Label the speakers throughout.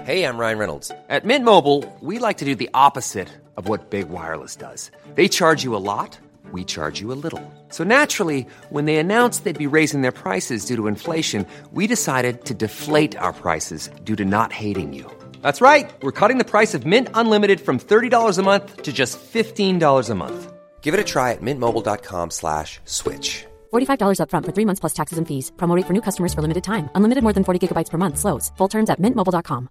Speaker 1: Hey, I'm Ryan Reynolds. At Mint Mobile, we like to do the opposite of what Big Wireless does. They charge you a lot, we charge you a little. So naturally, when they announced they'd be raising their prices due to inflation, we decided to deflate our prices due to not hating you. That's right. We're cutting the price of Mint Unlimited from $30 a month to just $15 a month. Give it a try at mintmobile.com/switch.
Speaker 2: $45 up front for 3 months plus taxes and fees. Promo rate for new customers for limited time. Unlimited more than 40 gigabytes per month. Slows full terms at mintmobile.com.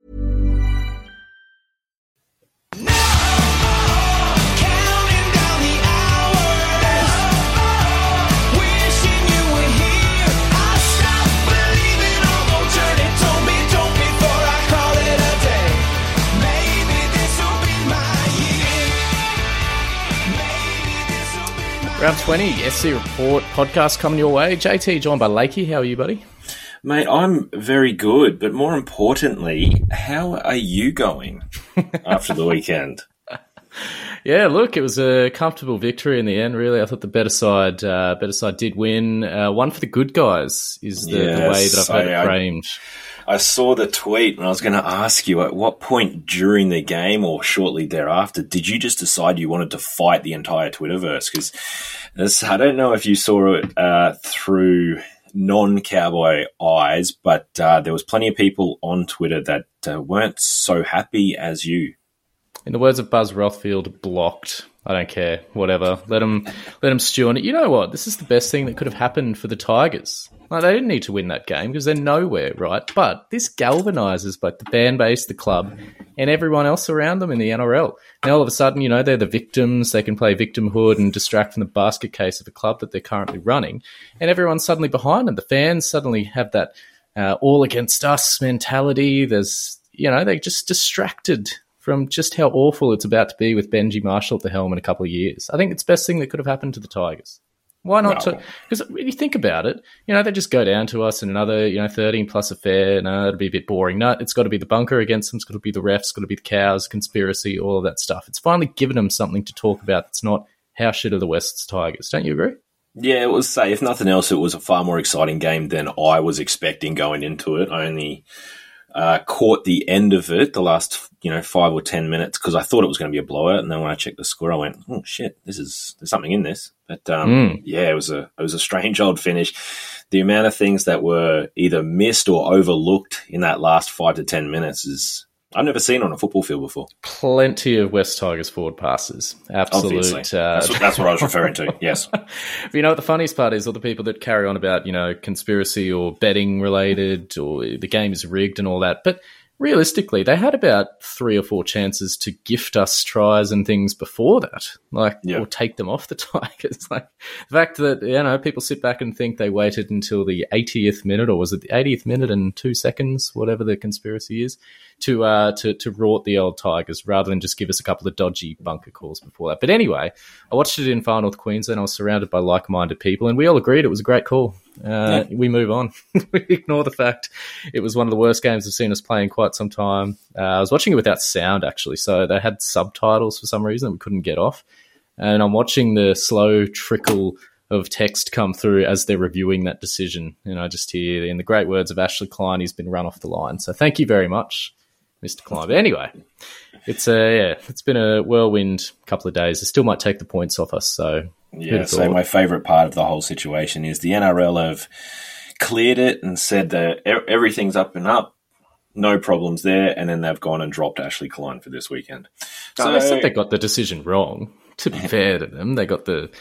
Speaker 3: Round 20, SC Report podcast coming your way. JT, joined by Lakey. How are you, buddy?
Speaker 4: Mate, I'm very good, but more importantly, how are you going after the weekend?
Speaker 3: Yeah, look, it was a comfortable victory in the end, really. I thought the better side did win. One for the good guys is the way that I've had it framed.
Speaker 4: I saw the tweet and I was going to ask you, at what point during the game or shortly thereafter did you just decide you wanted to fight the entire Twitterverse? Because I don't know if you saw it through non-Cowboy eyes, but there was plenty of people on Twitter that weren't so happy as you. In
Speaker 3: the words of Buzz Rothfield, blocked. I don't care. Whatever. Let them stew on it. You know what? This is the best thing that could have happened for the Tigers. Like, they didn't need to win that game because they're nowhere, right? But this galvanises both the fan base, the club, and everyone else around them in the NRL. Now, all of a sudden, they're the victims. They can play victimhood and distract from the basket case of the club that they're currently running. And everyone's suddenly behind them. The fans suddenly have that all against us mentality. There's, they're just distracted from just how awful it's about to be with Benji Marshall at the helm in a couple of years. I think it's the best thing that could have happened to the Tigers. Why not? Because when you think about it, they just go down to us in another, 13-plus affair. No, it'll be a bit boring. No, it's got to be the bunker against them. It's got to be the refs. It's got to be the cows, conspiracy, all of that stuff. It's finally given them something to talk about that's not how shit are the West's Tigers. Don't you agree?
Speaker 4: Yeah, it was, if nothing else, it was a far more exciting game than I was expecting going into it. I only caught the end of it, the last 5 or 10 minutes, because I thought it was going to be a blowout, and then when I checked the score, I went, "Oh shit, there's something in this." But it was a strange old finish. The amount of things that were either missed or overlooked in that last 5 to 10 minutes is I've never seen on a football field before.
Speaker 3: Plenty of West Tigers forward passes. Absolute.
Speaker 4: That's what I was referring to, yes.
Speaker 3: But what the funniest part is, all the people that carry on about, conspiracy or betting related or the game is rigged and all that. But realistically, they had about 3 or 4 chances to gift us tries and things before that, or take them off the Tigers. The fact that, people sit back and think they waited until the 80th minute, or was it the 80th minute and 2 seconds, whatever the conspiracy is, to rort the old Tigers rather than just give us a couple of dodgy bunker calls before that. But anyway, I watched it in Far North Queensland. I was surrounded by like-minded people, and we all agreed it was a great call. We move on. We ignore the fact it was one of the worst games I've seen us play in quite some time. I was watching it without sound, actually, so they had subtitles for some reason that we couldn't get off. And I'm watching the slow trickle of text come through as they're reviewing that decision. I just hear, in the great words of Ashley Klein, he's been run off the line. So thank you very much, Mr. Klein. But anyway, it's been a whirlwind couple of days. It still might take the points off us, so...
Speaker 4: Yeah, so my favourite part of the whole situation is the NRL have cleared it and said that everything's up and up, no problems there, and then they've gone and dropped Ashley Klein for this weekend.
Speaker 3: So they said they got the decision wrong, to be fair to them. They got the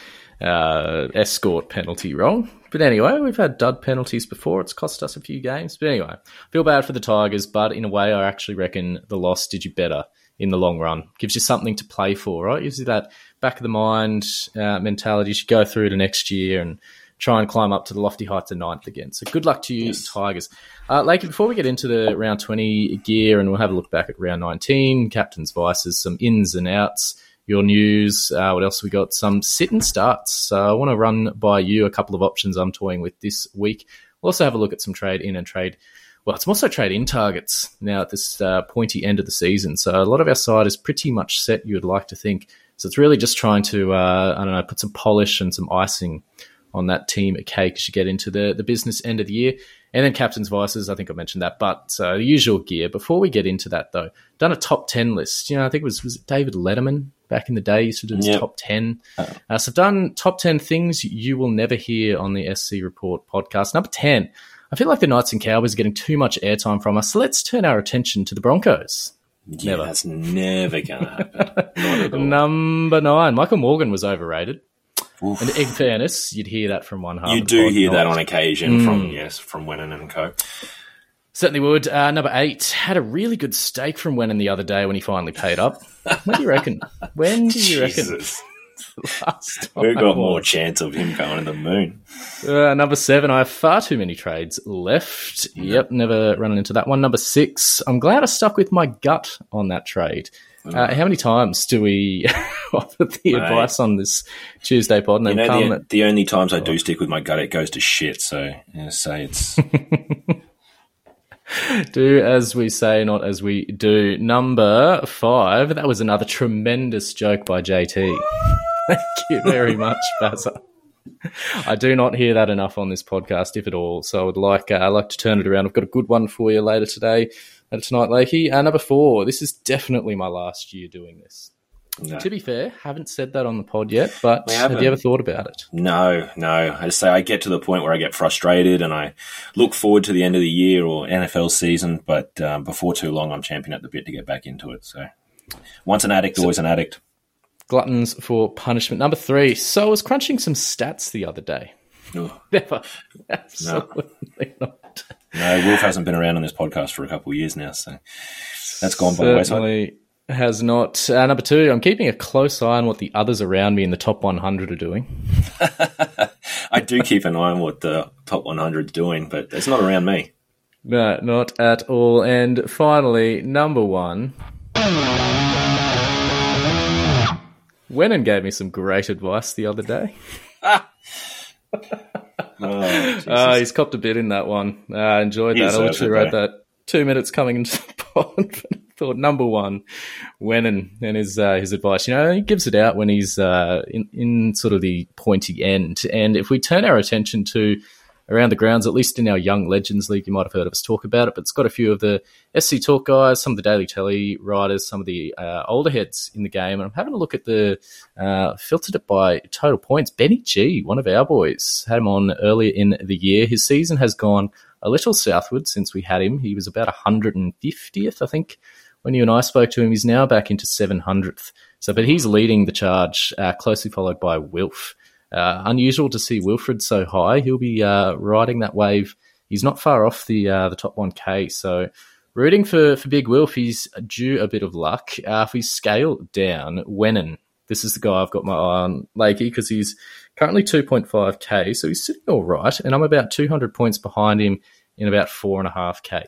Speaker 3: escort penalty wrong. But anyway, we've had dud penalties before. It's cost us a few games. But anyway, feel bad for the Tigers, but in a way I actually reckon the loss did you better in the long run. Gives you something to play for, right? Gives you that back of the mind mentality. You should go through to next year and try and climb up to the lofty heights of 9th again. So good luck to you, Tigers. Lakey, before we get into the round 20 gear, and we'll have a look back at round 19, captains, vices, some ins and outs, your news, what else we got? Some sit and starts. So I want to run by you a couple of options I'm toying with this week. We'll also have a look at some trade in and trade. Well, it's also trade in targets now at this pointy end of the season. So a lot of our side is pretty much set, you would like to think. So it's really just trying to, put some polish and some icing on that team cake as you get into the business end of the year. And then Captain's Vices, I think I mentioned that. But so the usual gear. Before we get into that, though, done a top 10 list. I think was it David Letterman back in the day used to do his top 10. So I've done top 10 things you will never hear on the SC Report podcast. Number 10, I feel like the Knights and Cowboys are getting too much airtime from us. So let's turn our attention to the Broncos.
Speaker 4: Yeah, that's never going to happen. Not at all.
Speaker 3: Number 9, Michael Morgan was overrated.
Speaker 4: Oof.
Speaker 3: And in fairness, you'd hear that from one half.
Speaker 4: You do hear that on occasion from Wennon and co.
Speaker 3: Certainly would. Number 8, had a really good steak from Wennon the other day when he finally paid up. When do you reckon? When do you reckon? Last time
Speaker 4: We've got more chance of him going to the moon.
Speaker 3: Number 7, I have far too many trades left. Yep, never running into that one. Number 6, I'm glad I stuck with my gut on that trade. How many times do we offer the advice on this Tuesday pod? And
Speaker 4: the only times I do stick with my gut, it goes to shit. So say it's...
Speaker 3: Do as we say, not as we do. Number 5, that was another tremendous joke by JT. Thank you very much, Bazza. I do not hear that enough on this podcast, if at all. So I would like to turn it around. I've got a good one for you later tonight, Lakey. Number 4, this is definitely my last year doing this. No. To be fair, haven't said that on the pod yet, but have you ever thought about it?
Speaker 4: No. I just say I get to the point where I get frustrated and I look forward to the end of the year or NFL season, but before too long, I'm champing at the bit to get back into it. So once an addict, always an addict. Gluttons
Speaker 3: for punishment. Number 3, so I was crunching some stats the other day.
Speaker 4: Oh.
Speaker 3: Never. Absolutely not.
Speaker 4: No, Wolf hasn't been around on this podcast for a couple of years now, so that's gone by the wayside.
Speaker 3: Has not. Number 2, I'm keeping a close eye on what the others around me in the top 100 are doing.
Speaker 4: I do keep an eye on what the top 100 is doing, but it's not around me.
Speaker 3: No, not at all. And finally, number 1. Wennon gave me some great advice the other day. He's copped a bit in that one. I enjoyed that. I literally wrote that 2 minutes coming into the pod. Thought number 1, Wennon and his advice. He gives it out when he's in sort of the pointy end. And if we turn our attention to around the grounds, at least in our Young Legends League, you might have heard of us talk about it, but it's got a few of the SC Talk guys, some of the Daily Telly writers, some of the older heads in the game. And I'm having a look at the filtered it by total points. Benny G, one of our boys, had him on earlier in the year. His season has gone a little southward since we had him. He was about 150th, I think, when you and I spoke to him. He's now back into 700th. But he's leading the charge, closely followed by Wilf. Unusual to see Wilfred so high. He'll be riding that wave. He's not far off the top 1K. So rooting for Big Wilf. He's due a bit of luck. If we scale down, Wennon, this is the guy I've got my eye on, Lakey, because he's currently 2.5K. So he's sitting all right. And I'm about 200 points behind him in about 4.5K.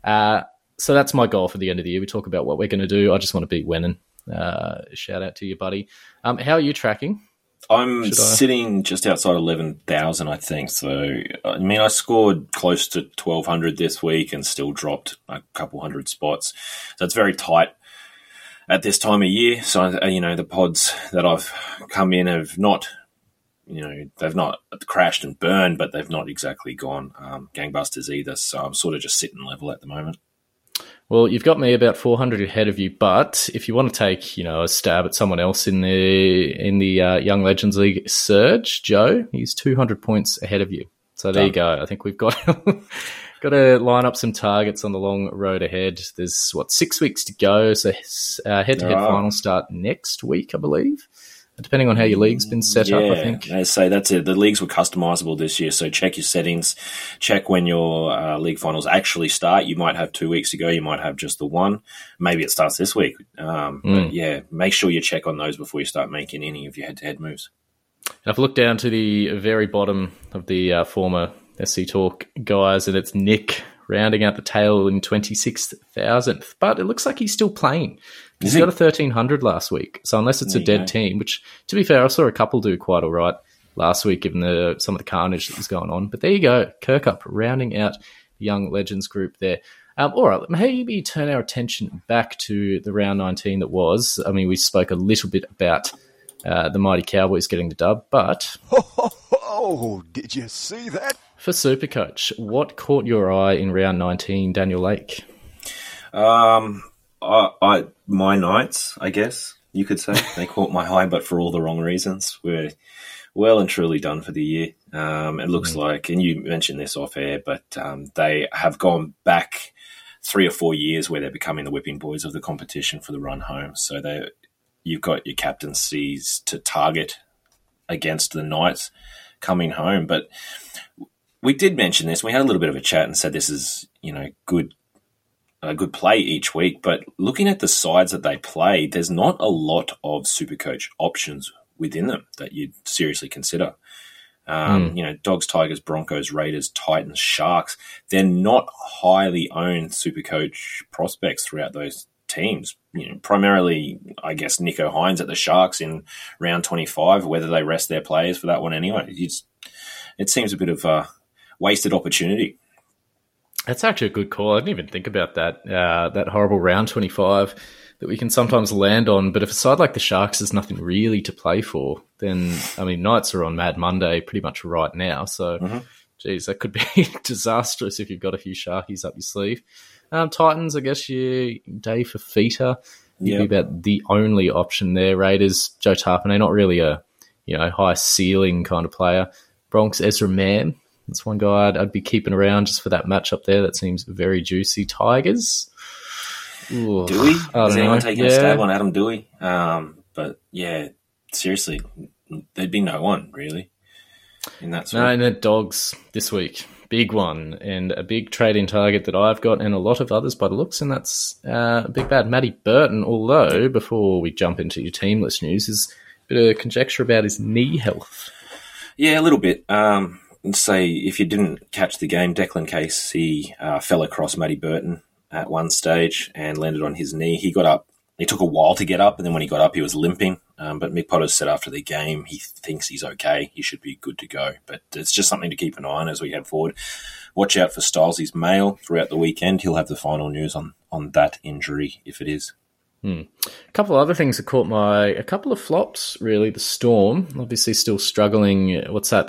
Speaker 3: So that's my goal for the end of the year. We talk about what we're going to do. I just want to beat Wennon. Shout out to you, buddy. How are you tracking?
Speaker 4: I'm sitting just outside 11,000, I think. So, I scored close to 1,200 this week and still dropped a couple hundred spots. So it's very tight at this time of year. So, the pods that I've come in have not, they've not crashed and burned, but they've not exactly gone gangbusters either. So I'm sort of just sitting level at the moment.
Speaker 3: Well, you've got me about 400 ahead of you, but if you want to take, a stab at someone else in the Young Legends League, Serge, Joe, he's 200 points ahead of you. So there you go. I think we've got to line up some targets on the long road ahead. There's 6 weeks to go. So head-to-head finals start next week, I believe. Depending on how your league's been set up, I think.
Speaker 4: I say that's it. The leagues were customizable this year, so check your settings. Check when your league finals actually start. You might have 2 weeks to go. You might have just the one. Maybe it starts this week. But make sure you check on those before you start making any of your head-to-head moves.
Speaker 3: I've looked down to the very bottom of the former SC Talk guys, and it's Nick rounding out the tail in 26,000th. But it looks like he's still playing. He's got a 1,300 last week. So unless it's a dead team, which, to be fair, I saw a couple do quite all right last week, given some of the carnage that was going on. But there you go. Kirkup rounding out the Young Legends group there. All right, maybe turn our attention back to the round 19 that was. We spoke a little bit about the mighty Cowboys getting the dub, but...
Speaker 5: Oh, did you see that?
Speaker 3: For Supercoach, what caught your eye in round 19, Daniel Lake?
Speaker 4: My Knights, I guess you could say. They caught my eye, but for all the wrong reasons. We're well and truly done for the year. It looks like, and you mentioned this off air, but they have gone back 3 or 4 years where they're becoming the whipping boys of the competition for the run home. So you've got your captaincies to target against the Knights coming home. But we did mention this. We had a little bit of a chat and said this is, a good play each week. But looking at the sides that they play, there's not a lot of Supercoach options within them that you'd seriously consider. Dogs, Tigers, Broncos, Raiders, Titans, Sharks. They're not highly owned Supercoach prospects throughout those teams. Primarily, I guess, Nico Hines at the Sharks in round 25, whether they rest their players for that one anyway. It seems a bit of a wasted opportunity.
Speaker 3: That's actually a good call. I didn't even think about that horrible round 25 that we can sometimes land on. But if a side like the Sharks has nothing really to play for, then, Knights are on Mad Monday pretty much right now. So, geez, that could be disastrous if you've got a few Sharkies up your sleeve. Titans, I guess you Dave Fafita would be about the only option there. Raiders, Joe Tarpanay, not really a high ceiling kind of player. Bronx, Ezra Mann. That's one guy I'd be keeping around just for that matchup there. That seems very juicy. Tigers. Ooh,
Speaker 4: Dewey? Is anyone taking a stab on Adam Dewey? But yeah, seriously, there'd be no one really in that sort.
Speaker 3: No, and the Dogs this week. Big one and a big trade-in target that I've got and a lot of others by the looks, and that's big bad Matty Burton. Although, before we jump into your team list news, there's a bit of conjecture about his knee health.
Speaker 4: Yeah, a little bit. Say, if you didn't catch the game, Declan Casey fell across Matty Burton at one stage and landed on his knee. He got up. It took a while to get up, and then when he got up, he was limping. But Mick Potter said after the game he thinks he's okay. He should be good to go. But it's just something to keep an eye on as we head forward. Watch out for Stylesy's mail throughout the weekend. He'll have the final news on that injury if it is.
Speaker 3: A couple of other things that caught a couple of flops, really. The Storm, obviously still struggling. What's that,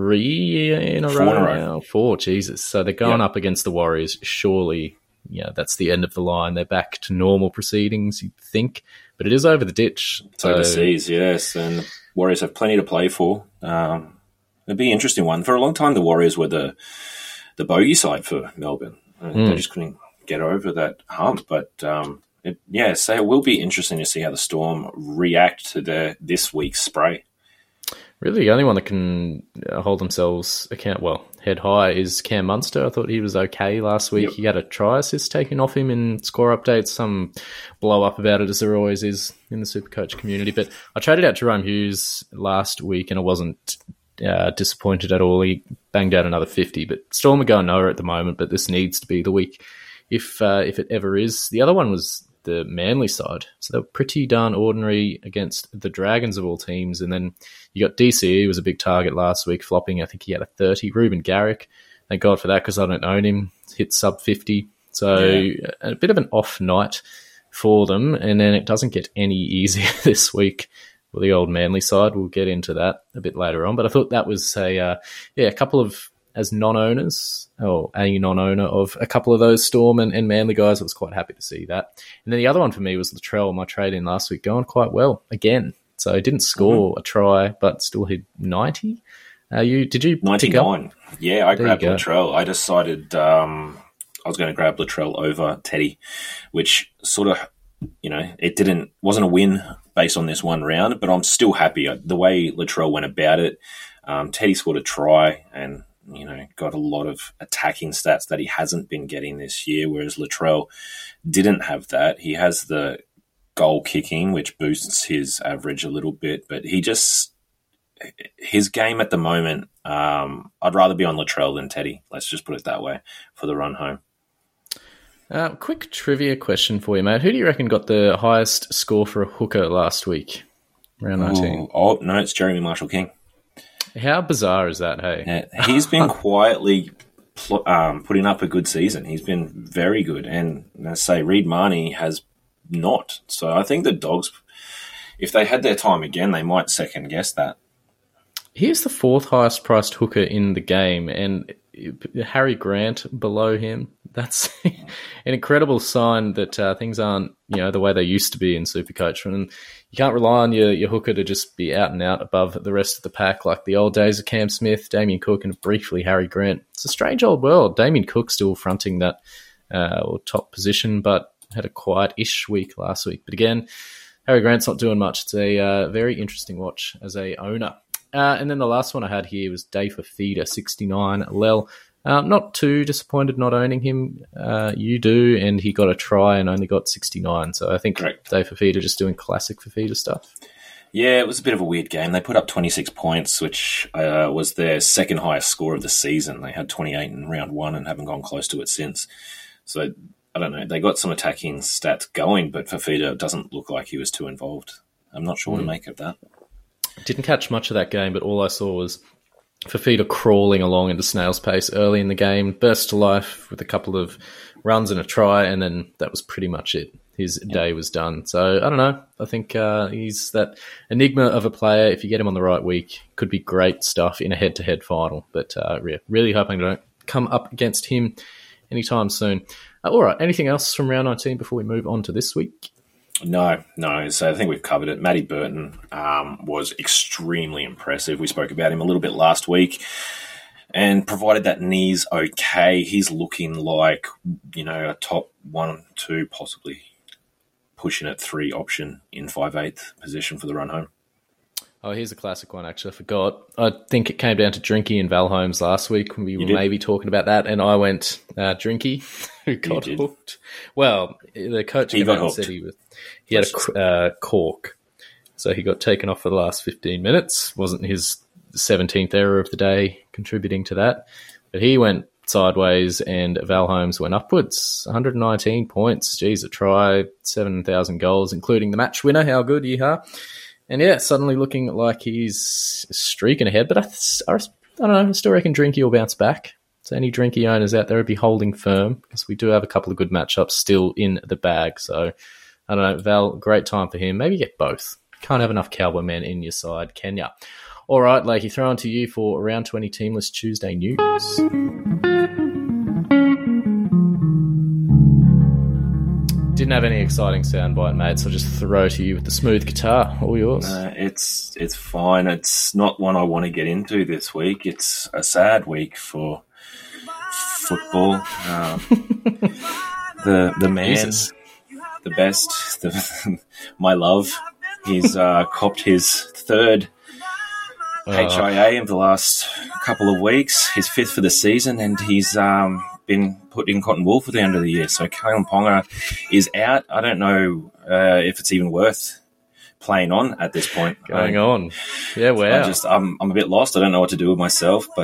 Speaker 3: 3 in a row now? 4, Jesus. So they're going up against the Warriors. Surely, that's the end of the line. They're back to normal proceedings, you'd think. But it is over the ditch.
Speaker 4: It's overseas, yes. And the Warriors have plenty to play for. It'd be an interesting one. For a long time, the Warriors were the bogey side for Melbourne. They just couldn't get over that hump. But it will be interesting to see how the Storm react to this week's spray.
Speaker 3: Really, the only one that can hold themselves head high is Cam Munster. I thought he was okay last week. Yep. He had a try assist taken off him in score updates. Some blow up about it, as there always is in the Supercoach community. But I traded out Jerome Hughes last week, and I wasn't disappointed at all. He banged out another 50. But Storm are going nowhere at the moment, but this needs to be the week if it ever is. The other one was the Manly side. So they were pretty darn ordinary against the Dragons of all teams. And then you got DCE, who was a big target last week, flopping. I think he had a 30. Ruben Garrick, thank God for that because I don't own him, hit sub 50. So a bit of an off night for them. And then it doesn't get any easier this week with the old Manly side. We'll get into that a bit later on. But I thought that was a couple of, as non-owners, or a non-owner of a couple of those Storm and Manly guys, I was quite happy to see that. And then the other one for me was Latrell, my trade-in last week, going quite well again. So I didn't score a try, but still hit 90. Did you
Speaker 4: 99. Yeah, I grabbed Latrell. I decided I was going to grab Latrell over Teddy, which sort of, it wasn't a win based on this one round, but I'm still happy. The way Latrell went about it, Teddy scored a try and got a lot of attacking stats that he hasn't been getting this year, whereas Latrell didn't have that. He has the goal kicking, which boosts his average a little bit, but his game at the moment, I'd rather be on Latrell than Teddy. Let's just put it that way for the run home.
Speaker 3: Quick trivia question for you, mate. Who do you reckon got the highest score for a hooker last week? Round 19.
Speaker 4: Oh, no, it's Jeremy Marshall-King.
Speaker 3: How bizarre is that, hey?
Speaker 4: Yeah, he's been quietly putting up a good season. He's been very good. And let's say Reed Marnie has not. So I think the Dogs, if they had their time again, they might second guess that.
Speaker 3: He's the fourth highest priced hooker in the game, and Harry Grant below him. That's an incredible sign that things aren't, the way they used to be in Supercoach. And you can't rely on your hooker to just be out and out above the rest of the pack like the old days of Cam Smith, Damien Cook, and briefly Harry Grant. It's a strange old world. Damien Cook still fronting that top position, but had a quiet-ish week last week. But again, Harry Grant's not doing much. It's a very interesting watch as a owner. And then the last one I had here was Dave Fafita, 69. Lel, not too disappointed not owning him. You do, and he got a try and only got 69. So I think
Speaker 4: Correct.
Speaker 3: Dave Fafita just doing classic Fafita stuff.
Speaker 4: Yeah, it was a bit of a weird game. They put up 26 points, which was their second highest score of the season. They had 28 in round one and haven't gone close to it since. So I don't know. They got some attacking stats going, but Fafita doesn't look like he was too involved. I'm not sure what to make of that.
Speaker 3: Didn't catch much of that game, but all I saw was Fafita crawling along into snail's pace early in the game, burst to life with a couple of runs and a try, and then that was pretty much it. His day was done. So, I don't know. I think he's that enigma of a player. If you get him on the right week, could be great stuff in a head-to-head final. But really hoping to don't come up against him anytime soon. All right, anything else from round 19 before we move on to this week?
Speaker 4: No. So I think we've covered it. Matty Burton was extremely impressive. We spoke about him a little bit last week. And provided that knee's okay, he's looking like, a top 1, 2, possibly pushing at 3 option in 5/8 position for the run home.
Speaker 3: Oh, here's a classic one, actually. I forgot. I think it came down to Drinky and Val Holmes last week when we were maybe talking about that, and I went Drinky, who got hooked. Well, the coach came out and said he had a cork, so he got taken off for the last 15 minutes. Wasn't his 17th error of the day contributing to that, but he went sideways and Val Holmes went upwards. 119 points. Geez, a try, 7,000 goals, including the match winner. How good, yeehaw. And yeah, suddenly looking like he's streaking ahead. But I don't know, I still reckon Drinky will bounce back. So any Drinky owners out there would be holding firm because we do have a couple of good matchups still in the bag. So I don't know, Val, great time for him. Maybe get both. Can't have enough Cowboy men in your side, can ya? All right, Lakey, throw on to you for Round 20 Teamless Tuesday news. Didn't have any exciting soundbite, mate, so I'll just throw to you with the smooth guitar. All yours.
Speaker 4: It's fine. It's not one I want to get into this week. It's a sad week for football. The man,
Speaker 3: Jesus.
Speaker 4: the best, my love, he's copped his third HIA in the last couple of weeks, his 5th for the season, and he's been put in cotton wool for the end of the year. So Kalyn Ponga is out. I don't know if it's even worth playing on at this point.
Speaker 3: Going on. Yeah, wow.
Speaker 4: I'm a bit lost. I don't know what to do with myself, but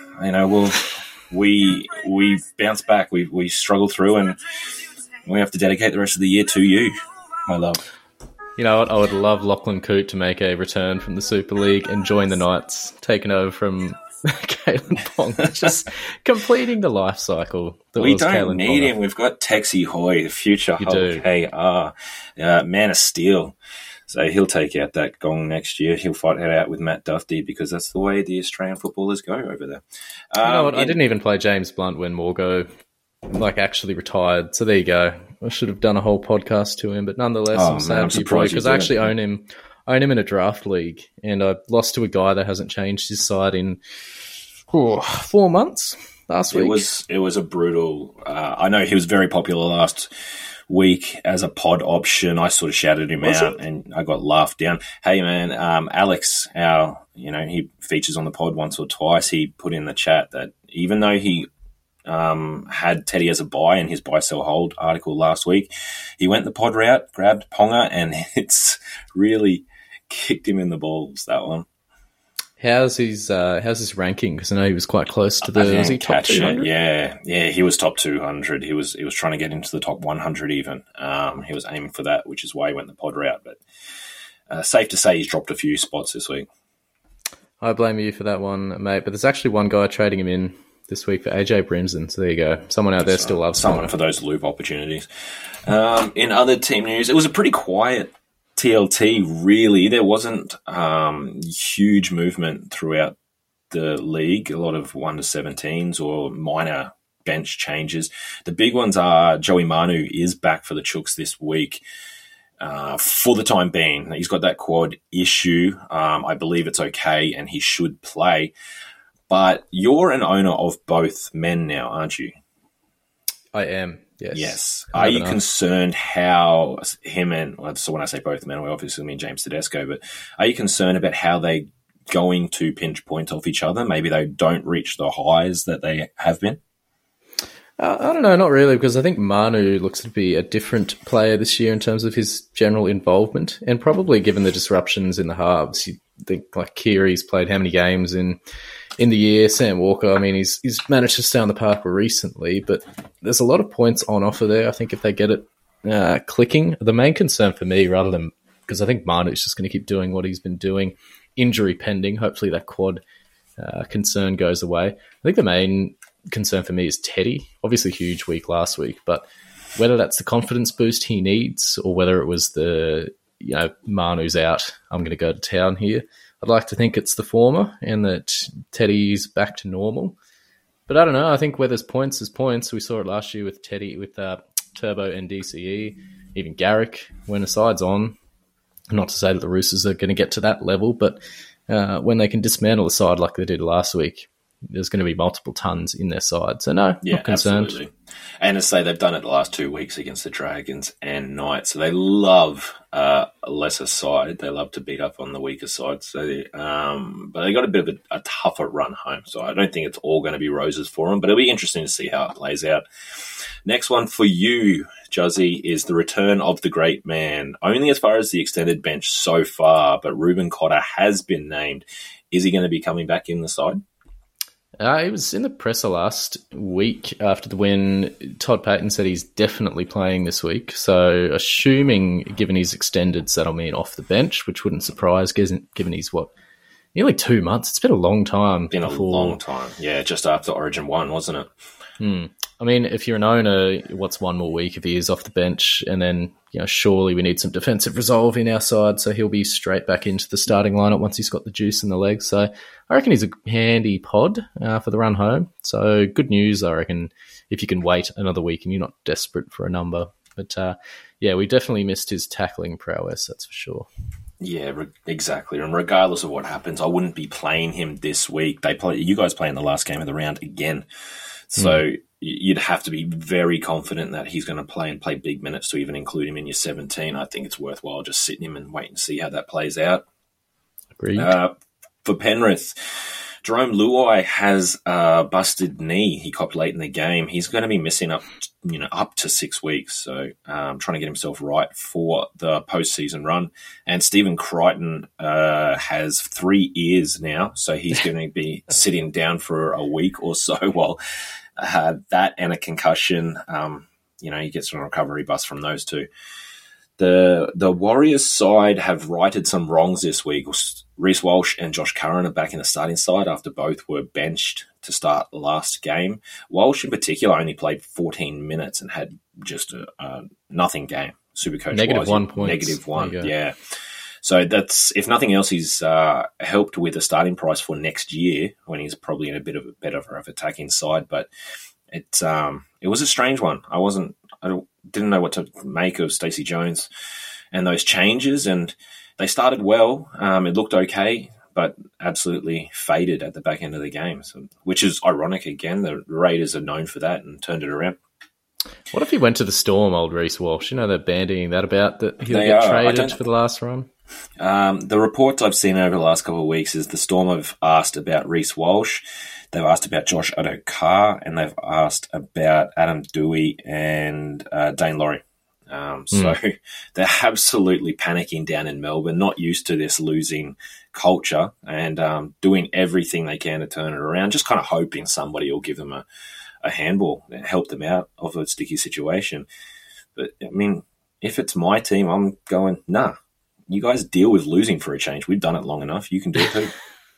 Speaker 4: we bounce back. We struggle through, and we have to dedicate the rest of the year to you, my love.
Speaker 3: You know what? I would love Lachlan Coote to make a return from the Super League and join the Knights, taking over from Kalyn Ponga, just completing the life cycle.
Speaker 4: We don't need him. We've got Texie Hoy, the future Hulk KR, man of steel. So he'll take out that gong next year. He'll fight it out with Matt Duffy because that's the way the Australian footballers go over there.
Speaker 3: You know what? I didn't even play James Blunt when Morgo actually retired. So there you go. I should have done a whole podcast to him, but nonetheless, I'm sad for you, boy, because I actually own him in a draft league, and I lost to a guy that hasn't changed his side in 4 months last week.
Speaker 4: It was a brutal. I know he was very popular last week as a pod option. I sort of shouted him out, and I got laughed down. Hey man, Alex, he features on the pod once or twice. He put in the chat that even though he had Teddy as a buy in his buy, sell, hold article last week, he went the pod route, grabbed Ponga, and it's really kicked him in the balls, that one.
Speaker 3: How's his ranking? Because I know he was quite close to the. Was he top 200?
Speaker 4: Yeah, he was top 200. He was trying to get into the top 100 even. He was aiming for that, which is why he went the pod route. But safe to say he's dropped a few spots this week.
Speaker 3: I blame you for that one, mate. But there's actually one guy trading him in this week for AJ Brimson. So there you go. Someone out there still loves
Speaker 4: someone for those loop opportunities. In other team news, it was a pretty quiet TLT, really, there wasn't huge movement throughout the league. A lot of 1-17s or minor bench changes. The big ones are Joey Manu is back for the Chooks this week for the time being. He's got that quad issue. I believe it's okay and he should play. But you're an owner of both men now, aren't you?
Speaker 3: I am, yes.
Speaker 4: Yes. Are you concerned how him and, so when I say both men, I obviously mean James Tedesco, but are you concerned about how they going to pinch point off each other? Maybe they don't reach the highs that they have been?
Speaker 3: I don't know, not really, because I think Manu looks to be a different player this year in terms of his general involvement, and probably given the disruptions in the halves, you think like Keary's played how many games in the year, Sam Walker, I mean, he's managed to stay on the park recently, but there's a lot of points on offer there. I think if they get it clicking, the main concern for me, rather than, because I think Manu's just going to keep doing what he's been doing, injury pending, hopefully that quad concern goes away. I think the main concern for me is Teddy. Obviously huge week last week, but whether that's the confidence boost he needs or whether it was Manu's out, I'm going to go to town here. I'd like to think it's the former and that Teddy's back to normal. But I don't know. I think where there's points, there's points. We saw it last year with Teddy, with Turbo and DCE, even Garrick when the side's on. Not to say that the Roosters are going to get to that level, but when they can dismantle the side like they did last week, there's going to be multiple tons in their side. So no, not concerned.
Speaker 4: Absolutely. And to say they've done it the last 2 weeks against the Dragons and Knights. So they love a lesser side. They love to beat up on the weaker side. So, but they got a bit of a tougher run home. So I don't think it's all going to be roses for them, but it'll be interesting to see how it plays out. Next one for you, Juzzy, is the return of the great man. Only as far as the extended bench so far, but Ruben Cotter has been named. Is he going to be coming back in the side?
Speaker 3: He was in the presser last week after the win. Todd Payton said he's definitely playing this week. So assuming, given he's extended, so that'll mean off the bench, which wouldn't surprise given he's, nearly 2 months. It's been a long time.
Speaker 4: Been a long time. Yeah, just after Origin 1, wasn't it?
Speaker 3: I mean, if you're an owner, what's one more week if he is off the bench? And then, surely we need some defensive resolve in our side, so he'll be straight back into the starting lineup once he's got the juice in the legs. So I reckon he's a handy pod for the run home. So good news, I reckon, if you can wait another week and you're not desperate for a number. But we definitely missed his tackling prowess, that's for sure.
Speaker 4: Yeah, exactly. And regardless of what happens, I wouldn't be playing him this week. You guys play in the last game of the round again. So you'd have to be very confident that he's going to play big minutes to even include him in your 17. I think it's worthwhile just sitting him and waiting to see how that plays out.
Speaker 3: Agreed.
Speaker 4: For Penrith, Jerome Luai has a busted knee. He copped late in the game. He's going to be missing up to 6 weeks. So trying to get himself right for the postseason run. And Stephen Crichton has 3 ears now. So he's going to be sitting down for a week or so while that and a concussion. He gets on a recovery bus from those two. The Warriors side have righted some wrongs this week. Reece Walsh and Josh Curran are back in the starting side after both were benched to start last game. Walsh in particular only played 14 minutes and had just a nothing game. Supercoach
Speaker 3: -1 point.
Speaker 4: -1, yeah. So that's, if nothing else, he's helped with the starting price for next year when he's probably in a bit of a better of attacking side. But it was a strange one. I didn't know what to make of Stacey Jones and those changes, and they started well. It looked okay, but absolutely faded at the back end of the game, which is ironic again. The Raiders are known for that and turned it around.
Speaker 3: What if he went to the Storm, old Reece Walsh? They're bandying that about, that he'll get traded for the last run.
Speaker 4: The reports I've seen over the last couple of weeks is the Storm have asked about Reece Walsh, they've asked about Josh Addo-Carr, and they've asked about Adam Dewey and Dane Laurie. So they're absolutely panicking down in Melbourne, not used to this losing culture, and doing everything they can to turn it around, just kind of hoping somebody will give them a handball and help them out of a sticky situation. But, I mean, if it's my team, I'm going, nah, you guys deal with losing for a change. We've done it long enough. You can do it too.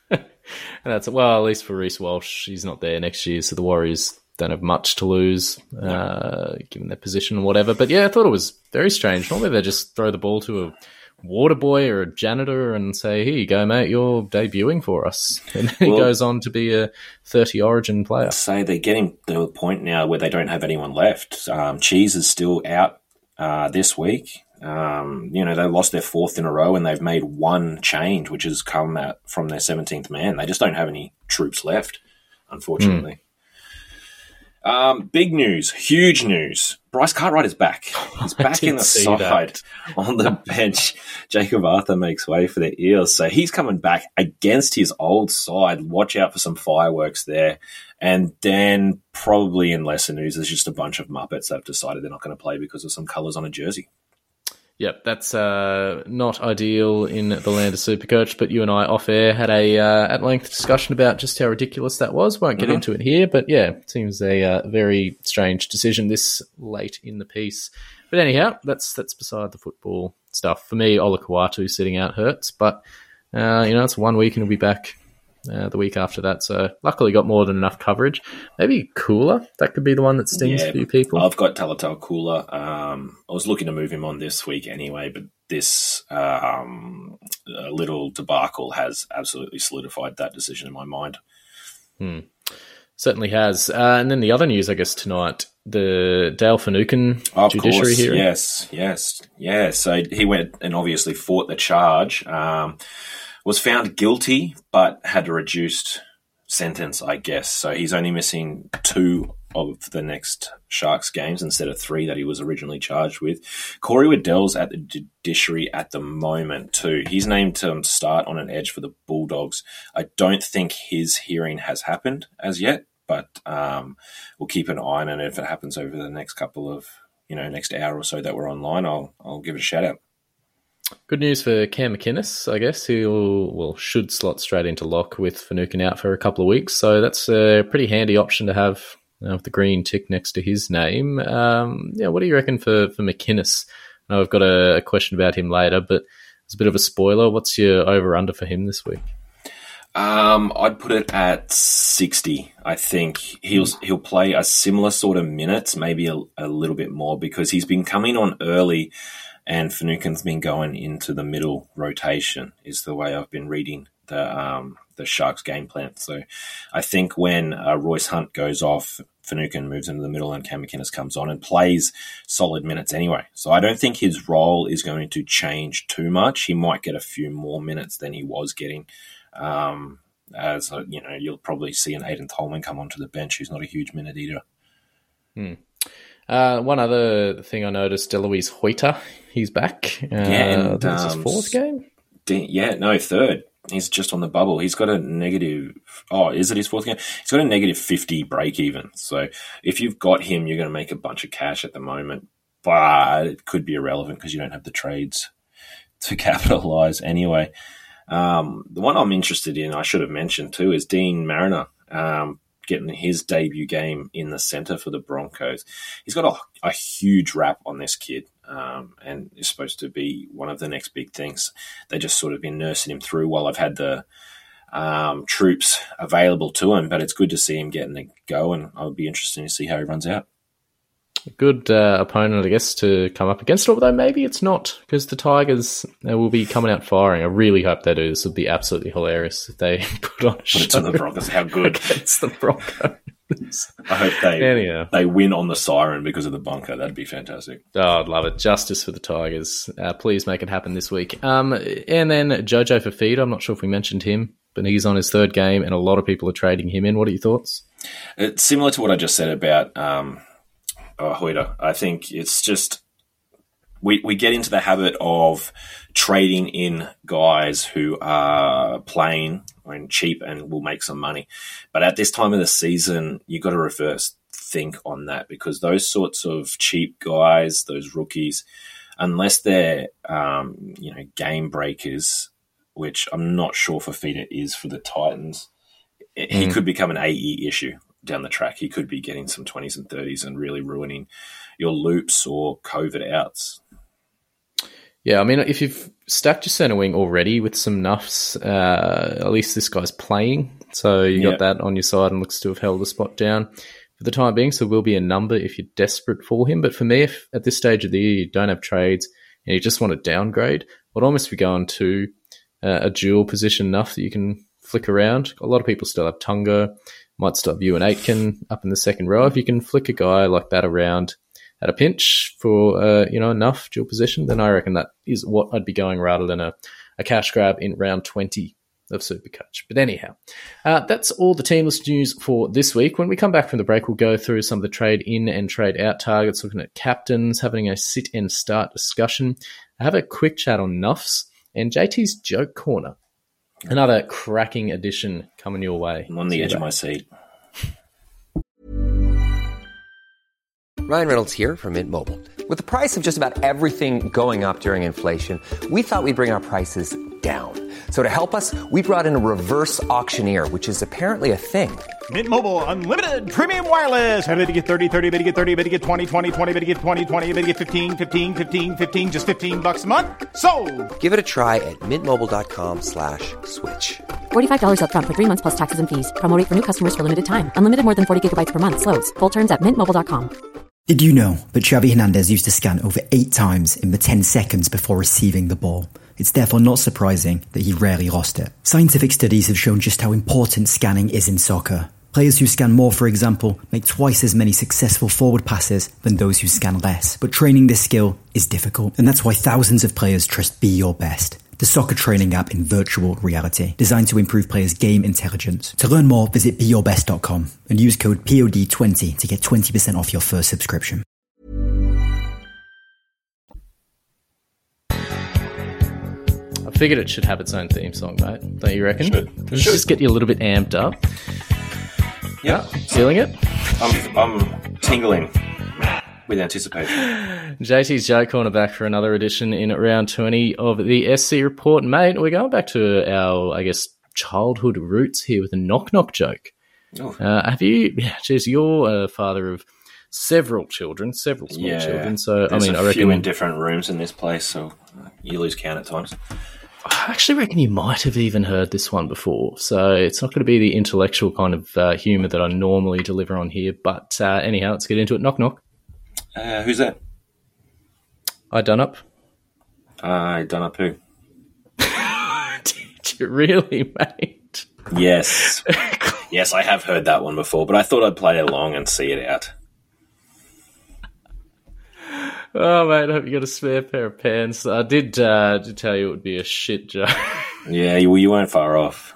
Speaker 3: And at least for Reece Walsh, he's not there next year, so the Warriors don't have much to lose, given their position and whatever. But yeah, I thought it was very strange. Normally they just throw the ball to a water boy or a janitor and say, here you go, mate, you're debuting for us. And then he goes on to be a 30 Origin player.
Speaker 4: So they're getting to the point now where they don't have anyone left. Cheese is still out this week. They lost their 4th in a row and they've made one change, which has come out from their 17th man. They just don't have any troops left, unfortunately. Big news, huge news. Bryce Cartwright is back. He's back in the side on the bench. Jacob Arthur makes way for the Eels. So he's coming back against his old side. Watch out for some fireworks there. And then probably in lesser news, there's just a bunch of Muppets that have decided they're not going to play because of some colours on a jersey.
Speaker 3: Yep, that's not ideal in the land of Supercoach, but you and I off air had a at-length discussion about just how ridiculous that was. Won't get into it here, but yeah, it seems a very strange decision this late in the piece. But anyhow, that's beside the football stuff. For me, Ola Kawatu sitting out hurts, but it's 1 week and he'll be back the week after that. So luckily got more than enough coverage. Maybe Cooler, that could be the one that stings for you people.
Speaker 4: I've got Talatau Cooler. I was looking to move him on this week anyway, but this little debacle has absolutely solidified that decision in my mind.
Speaker 3: Certainly has. And then the other news, I guess, tonight, the Dale Finucane judiciary hearing.
Speaker 4: Yes. Yeah, so he went and obviously fought the charge. Was found guilty, but had a reduced sentence, I guess. So he's only missing 2 of the next Sharks games instead of 3 that he was originally charged with. Corey Waddell's at the judiciary at the moment too. He's named to start on an edge for the Bulldogs. I don't think his hearing has happened as yet, but we'll keep an eye on it. If it happens over the next couple of, next hour or so that we're online, I'll give it a shout out.
Speaker 3: Good news for Cam McInnes, I guess, who should slot straight into lock with Finucane out for a couple of weeks. So that's a pretty handy option to have with the green tick next to his name. What do you reckon for McInnes? I know I've got a question about him later, but it's a bit of a spoiler. What's your over-under for him this week?
Speaker 4: I'd put it at 60. I think he'll play a similar sort of minutes, maybe a little bit more, because he's been coming on early and Finucane's been going into the middle rotation, is the way I've been reading the Sharks game plan. So I think when Royce Hunt goes off, Finucane moves into the middle and Cam McInnes comes on and plays solid minutes anyway. So I don't think his role is going to change too much. He might get a few more minutes than he was getting. You'll probably see an Aidan Tolman come onto the bench, who's not a huge minute eater.
Speaker 3: One other thing I noticed, Deloise Hoyter, he's back.
Speaker 4: And
Speaker 3: this is his 4th game?
Speaker 4: Third. He's just on the bubble. He's got a negative... Oh, is it his 4th game? He's got a negative 50 break even. So if you've got him, you're going to make a bunch of cash at the moment. But it could be irrelevant because you don't have the trades to capitalise anyway. The one I'm interested in, I should have mentioned too, is Dean Mariner. Getting his debut game in the centre for the Broncos. He's got a huge rap on this kid and is supposed to be one of the next big things. They just sort of been nursing him through while I've had the troops available to him, but it's good to see him getting a go, and I would be interested to see how he runs out.
Speaker 3: A good opponent, I guess, to come up against, although maybe it's not, because the Tigers will be coming out firing. I really hope they do. This would be absolutely hilarious if they put on a show.
Speaker 4: To the Broncos, how good.
Speaker 3: Against the Broncos.
Speaker 4: I hope they win on the siren because of the bunker. That'd be fantastic.
Speaker 3: Oh, I'd love it. Justice for the Tigers. Please make it happen this week. And then Jojo Fafita, I'm not sure if we mentioned him, but he's on his 3rd game, and a lot of people are trading him in. What are your thoughts?
Speaker 4: It's similar to what I just said about... Hoyter. I think it's just we get into the habit of trading in guys who are playing and cheap and will make some money. But at this time of the season, you've got to reverse think on that, because those sorts of cheap guys, those rookies, unless they're game breakers, which I'm not sure Fafita is for the Titans, he could become an AE issue down the track. He could be getting some 20s and 30s and really ruining your loops or COVID outs.
Speaker 3: Yeah, I mean, if you've stacked your centre wing already with some nuffs, at least this guy's playing. So you got that on your side and looks to have held the spot down for the time being. So there will be a number if you're desperate for him. But for me, if at this stage of the year you don't have trades, and you just want to downgrade, I'd almost be going to a dual position enough that you can flick around. A lot of people still have Tungo, might still have Ewan Aitken up in the second row. If you can flick a guy like that around at a pinch for enough dual position, then I reckon that is what I'd be going rather than a cash grab in round 20 of Supercoach. But anyhow, that's all the teamless news for this week. When we come back from the break, we'll go through some of the trade in and trade out targets, looking at captains, having a sit and start discussion, have a quick chat on Nuffs, and JT's Joke Corner. Another cracking edition coming your way.
Speaker 4: I'm on the edge of my seat.
Speaker 1: Ryan Reynolds here from Mint Mobile. With the price of just about everything going up during inflation, we thought we'd bring our prices down. So to help us, we brought in a reverse auctioneer, which is apparently a thing.
Speaker 5: Mint Mobile Unlimited Premium Wireless. How to get 30, 30, bit to get 30, bit to get 20, 20, 20, bit to get 20, 20, bit to get 15, 15, 15, 15, just $15 a month? Sold!
Speaker 1: Give it a try at mintmobile.com/switch.
Speaker 2: $45 up front for 3 months plus taxes and fees. Promo rate for new customers for limited time. Unlimited more than 40 gigabytes per month. Slows full terms at mintmobile.com.
Speaker 6: Did you know that Xavi Hernandez used to scan over 8 times in the 10 seconds before receiving the ball? It's therefore not surprising that he rarely lost it. Scientific studies have shown just how important scanning is in soccer. Players who scan more, for example, make twice as many successful forward passes than those who scan less. But training this skill is difficult, and that's why thousands of players trust Be Your Best, the soccer training app in virtual reality, designed to improve players' game intelligence. To learn more, visit BeYourBest.com and use code POD20 to get 20% off your first subscription.
Speaker 3: I figured it should have its own theme song, mate. Don't you reckon?
Speaker 4: Should.
Speaker 3: Let's just get you a little bit amped up.
Speaker 4: Yeah.
Speaker 3: Feeling it?
Speaker 4: I'm tingling with anticipation.
Speaker 3: JT's Joke Corner back for another edition in round 20 of the SC Report. Mate, we're going back to our, I guess, childhood roots here with a knock-knock joke.
Speaker 4: Oh.
Speaker 3: Have you... Geez, you're a father of several children, several small children. So,
Speaker 4: There's
Speaker 3: I
Speaker 4: a
Speaker 3: reckon...
Speaker 4: few in different rooms in this place, so you lose count at times.
Speaker 3: I actually reckon you might have even heard this one before, so it's not going to be the intellectual kind of humour that I normally deliver on here. But anyhow, let's get into it. Knock, knock.
Speaker 4: Who's that?
Speaker 3: I done up.
Speaker 4: I done up who?
Speaker 3: Did you really, mate?
Speaker 4: Yes. Yes, I have heard that one before, but I thought I'd play along and see it out.
Speaker 3: Oh, mate, I hope you got a spare pair of pants. I did tell you it would be a shit joke.
Speaker 4: Yeah, you weren't far off.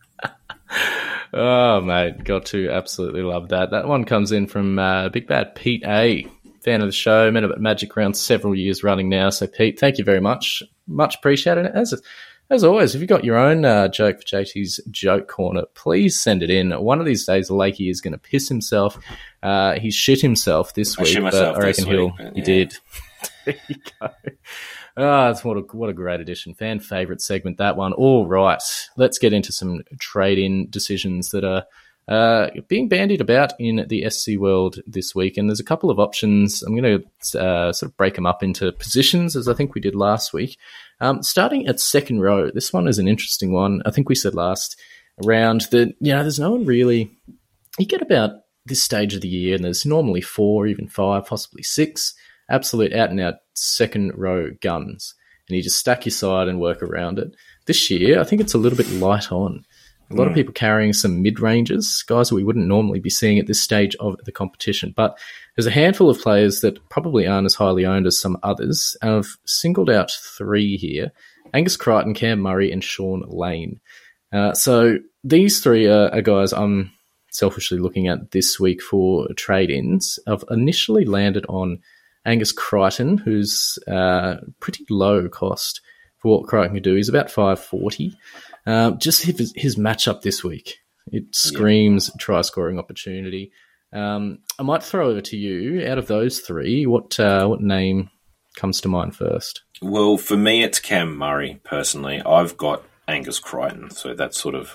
Speaker 3: Oh, mate, got to absolutely love that. That one comes in from Big Bad Pete A, fan of the show, met at Magic around several years running now. So, Pete, thank you very much. Much appreciated. As always, if you've got your own joke for JT's Joke Corner, please send it in. One of these days, Lakey is going to piss himself. He shit himself this week,
Speaker 4: shit myself
Speaker 3: but I reckon
Speaker 4: he
Speaker 3: did. There you go. That's what a great addition. Fan favourite segment, that one. All right, let's get into some trade-in decisions that are being bandied about in the SC world this week. And there's a couple of options. I'm going to sort of break them up into positions, as I think we did last week. Starting at second row, this one is an interesting one. I think we said last round that, there's no one really... You get about this stage of the year, and there's normally 4, even 5, possibly 6 absolute out-and-out second-row guns, and you just stack your side and work around it. This year, I think it's a little bit light on. A lot of people carrying some mid-rangers, guys that we wouldn't normally be seeing at this stage of the competition. But there's a handful of players that probably aren't as highly owned as some others. And I've singled out 3 here: Angus Crichton, Cam Murray, and Sean Lane. So these 3 are guys I'm selfishly looking at this week for trade-ins. I've initially landed on Angus Crichton, who's pretty low cost for what Crichton can do. He's about 540. Just his matchup this week, it screams try-scoring opportunity. I might throw over to you. Out of those 3, what name comes to mind first?
Speaker 4: Well, for me, it's Cam Murray, personally. I've got Angus Crichton, so that sort of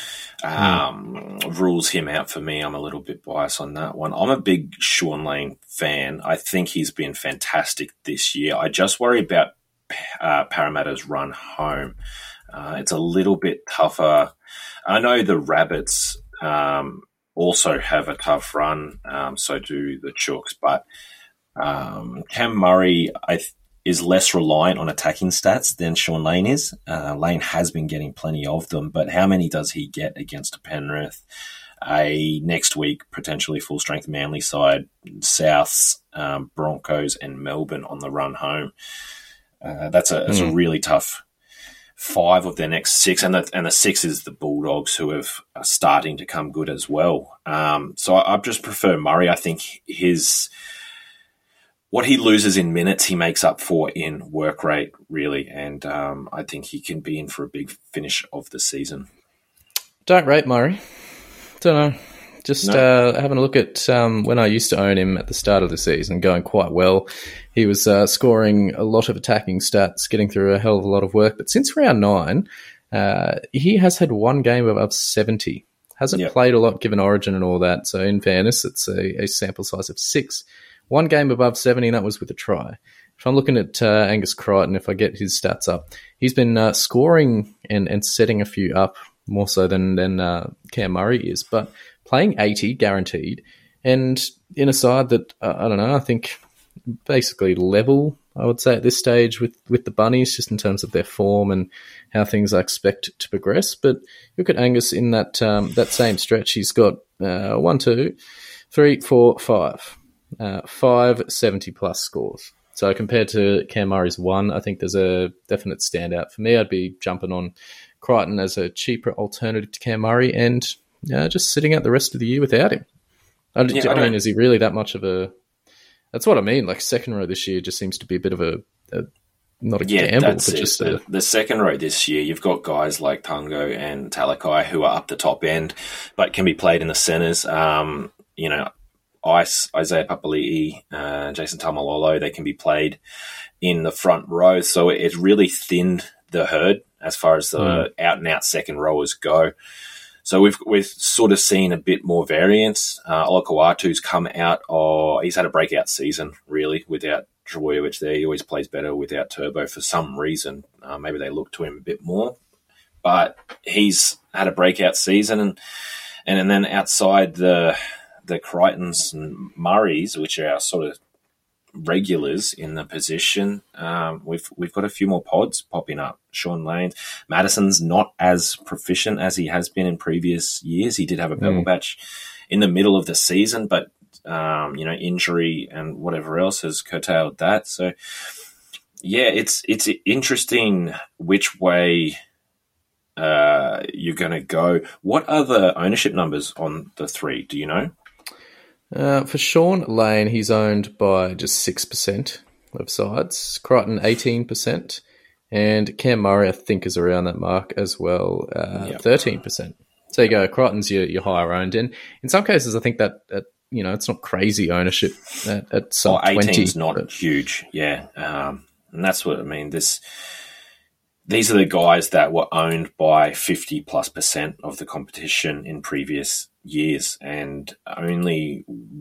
Speaker 4: rules him out for me. I'm a little bit biased on that one. I'm a big Sean Lane fan. I think he's been fantastic this year. I just worry about Parramatta's run home. It's a little bit tougher. I know the Rabbits also have a tough run, so do the Chooks. But Cam Murray, is less reliant on attacking stats than Sean Lane is. Lane has been getting plenty of them, but how many does he get against a Penrith? A next week, potentially full-strength Manly side, Souths, Broncos and Melbourne on the run home. That's a really tough 5 of their next 6, and the 6 is the Bulldogs, who are starting to come good as well. So I just prefer Murray. I think what he loses in minutes, he makes up for in work rate, really, and I think he can be in for a big finish of the season.
Speaker 3: Don't rate Murray. Don't know. Just having a look at when I used to own him at the start of the season, going quite well. He was scoring a lot of attacking stats, getting through a hell of a lot of work. But since round 9, he has had 1 game above 70. Hasn't played a lot given Origin and all that. So in fairness, it's a sample size of 6. 1 game above 70, and that was with a try. If I'm looking at Angus Crichton, if I get his stats up, he's been scoring and setting a few up more so than Cam Murray is, but playing 80 guaranteed, and in a side that, I don't know, I think basically level, I would say at this stage with the Bunnies, just in terms of their form and how things are expected to progress. But look at Angus in that same stretch. He's got 1, 2, 3, 4, 5. 5 70-plus scores. So compared to Cam Murray's 1, I think there's a definite standout. For me, I'd be jumping on Crichton as a cheaper alternative to Cam Murray and just sitting out the rest of the year without him. I mean, is he really that much of a... That's what I mean. Like, second row this year just seems to be a bit of a not a gamble, but just
Speaker 4: the second row this year, you've got guys like Tungo and Talakai who are up the top end, but can be played in the centres. Isaiah Papali'i, Jason Taumalolo, they can be played in the front row. So it's really thinned the herd as far as the out-and-out second rowers go. So we've sort of seen a bit more variance. Olakau'atu's come out, he's had a breakout season, really, without Trbojevic there. He always plays better without Turbo for some reason. Maybe they look to him a bit more. But he's had a breakout season. And then outside the Crichtons and Murrays, which are our sort of regulars in the position, we've got a few more pods popping up. Sean Lane, Madison's not as proficient as he has been in previous years. He did have a purple patch in the middle of the season, but injury and whatever else has curtailed that. So yeah, it's interesting which way you're going to go. What are the ownership numbers on the 3? Do you know?
Speaker 3: For Sean Lane, he's owned by just 6% of sides. Crichton, 18%. And Cam Murray, I think, is around that mark as well, 13%. So you go, Crichton's your higher owned. And in some cases, I think that it's not crazy ownership at sub 20.
Speaker 4: 18's not huge, yeah. And that's what I mean. These are the guys that were owned by 50+% of the competition in previous years, and only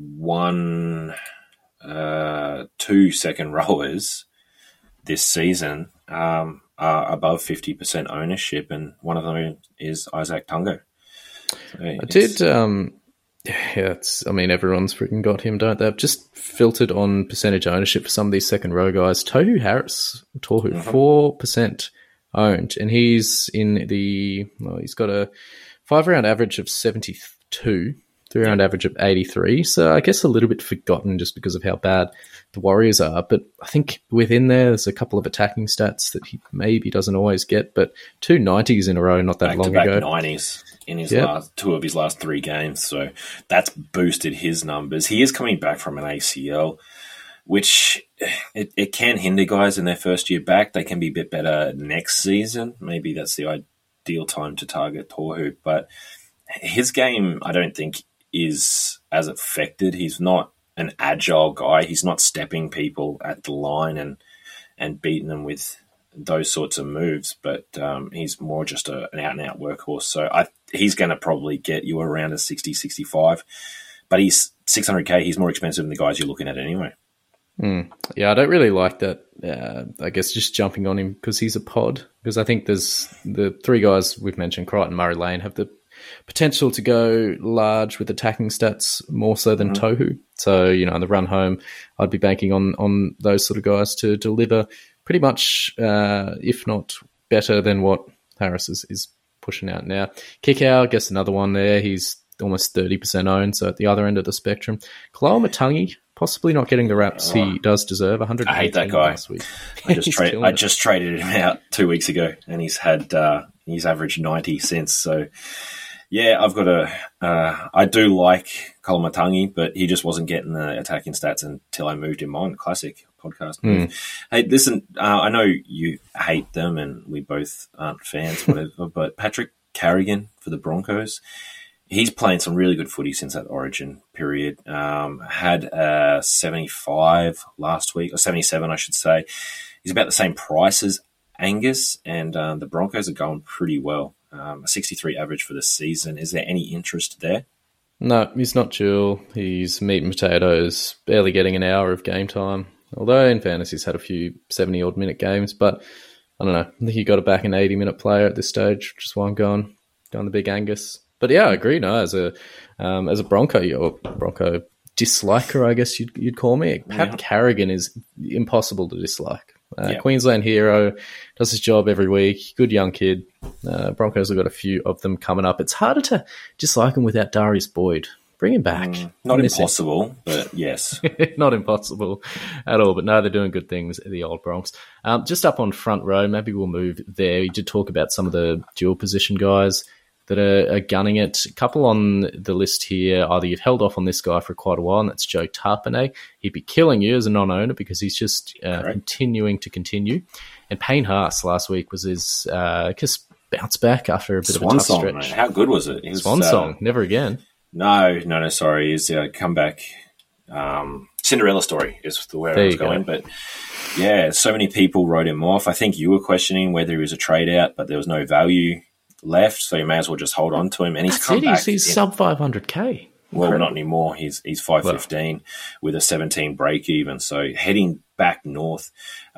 Speaker 4: 2 second rowers this season are above 50% ownership, and one of them is Isaac Tungo. Everyone's freaking got him, don't they? I've just filtered on percentage ownership for some of these second row guys. Tohu Harris, 4% owned, and he's in he's got a 5-round average of 72, 3-round average of 83, so I guess a little bit forgotten just because of how bad the Warriors are, but I think within there's a couple of attacking stats that he maybe doesn't always get, but 2 90s in a row not that long ago. 90s in his last 2 of his last 3 games, so that's boosted his numbers. He is coming back from an ACL, which it can hinder guys in their first year back. They can be a bit better next season. Maybe that's the ideal time to target Tohu. But his game, I don't think, is as affected. He's not an agile guy. He's not stepping people at the line and beating them with those sorts of moves. But he's more just an out-and-out workhorse. So he's going to probably get you around a 60, 65. But he's $600K. He's more expensive than the guys you're looking at anyway.
Speaker 3: Yeah, I don't really like that. I guess just jumping on him because he's a pod. Because I think there's the 3 guys we've mentioned, Crichton, Murray, Lane, have the potential to go large with attacking stats more so than Tohu. So, on the run home, I'd be banking on those sort of guys to deliver pretty much, if not better than what Harris is pushing out now. Kikau, I guess another one there. He's almost 30% owned, so at the other end of the spectrum. Kaloa Matangi, possibly not getting the raps he does deserve. 100.
Speaker 4: I hate that guy.
Speaker 3: Last week.
Speaker 4: I just traded him out 2 weeks ago, and he's averaged 90 since. So, yeah, I've got I do like Kaloa Matangi, but he just wasn't getting the attacking stats until I moved him on. Classic podcast move. Hey, listen, I know you hate them, and we both aren't fans, whatever. But Patrick Carrigan for the Broncos. He's playing some really good footy since that Origin period. Had 75 last week, or 77, I should say. He's about the same price as Angus, and the Broncos are going pretty well. A 63 average for the season. Is there any interest there?
Speaker 3: No, he's not dual. He's meat and potatoes, barely getting an hour of game time. Although, in fairness, he's had a few 70-odd minute games, but I don't know. I think you got to back an 80-minute player at this stage, which is why I'm going the big Angus. But yeah, I agree. No, as a Bronco disliker, I guess you'd call me. Pat Carrigan is impossible to dislike. Queensland hero, does his job every week. Good young kid. Broncos have got a few of them coming up. It's harder to dislike him without Darius Boyd. Bring him back.
Speaker 4: Not impossible, but yes.
Speaker 3: Not impossible at all. But no, they're doing good things at the old Bronx. Just up on front row, maybe we'll move there. You did talk about some of the dual position guys that are gunning it. A couple on the list here. Either you've held off on this guy for quite a while, and that's Joe Tarpanay. He'd be killing you as a non-owner because he's just continuing to continue. And Payne Haas last week was his just bounce back after a bit of a tough stretch.
Speaker 4: Mate. How good was it?
Speaker 3: Swan song, never again.
Speaker 4: No, sorry. His comeback Cinderella story is the way I was going. But yeah, so many people wrote him off. I think you were questioning whether he was a trade out, but there was no value left, so you may as well just hold on to him. And he's come back. He's
Speaker 3: sub 500k.
Speaker 4: Well, not anymore. He's 515 with a 17 break even. So heading back north.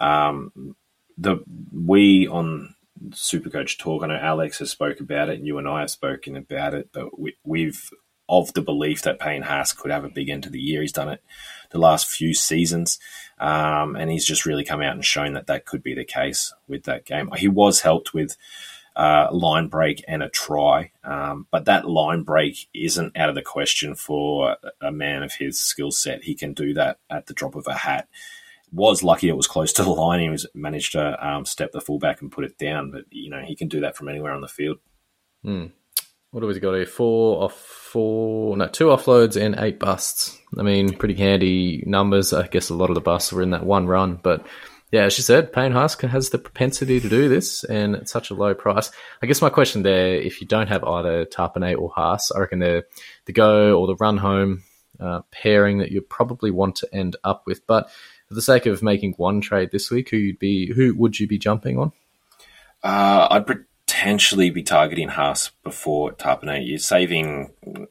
Speaker 4: We on Supercoach Talk, I know Alex has spoke about it, and you and I have spoken about it, but we've of the belief that Payne Haas could have a big end to the year. He's done it the last few seasons, and he's just really come out and shown that could be the case with that game. He was helped with line break and a try, but that line break isn't out of the question for a man of his skill set. He can do that at the drop of a hat. Was lucky it was close to the line. He managed to step the fullback and put it down, but he can do that from anywhere on the field.
Speaker 3: What have we got here? 2 offloads and 8 busts. I mean, pretty handy numbers. I guess a lot of the busts were in that one run, but yeah, as you said, Payne Haas has the propensity to do this, and at such a low price. I guess my question there, if you don't have either Tarpanay or Haas, I reckon the go or the run home pairing that you probably want to end up with. But for the sake of making one trade this week, who would you be jumping on?
Speaker 4: I'd potentially be targeting Haas before Tarpanay. You're saving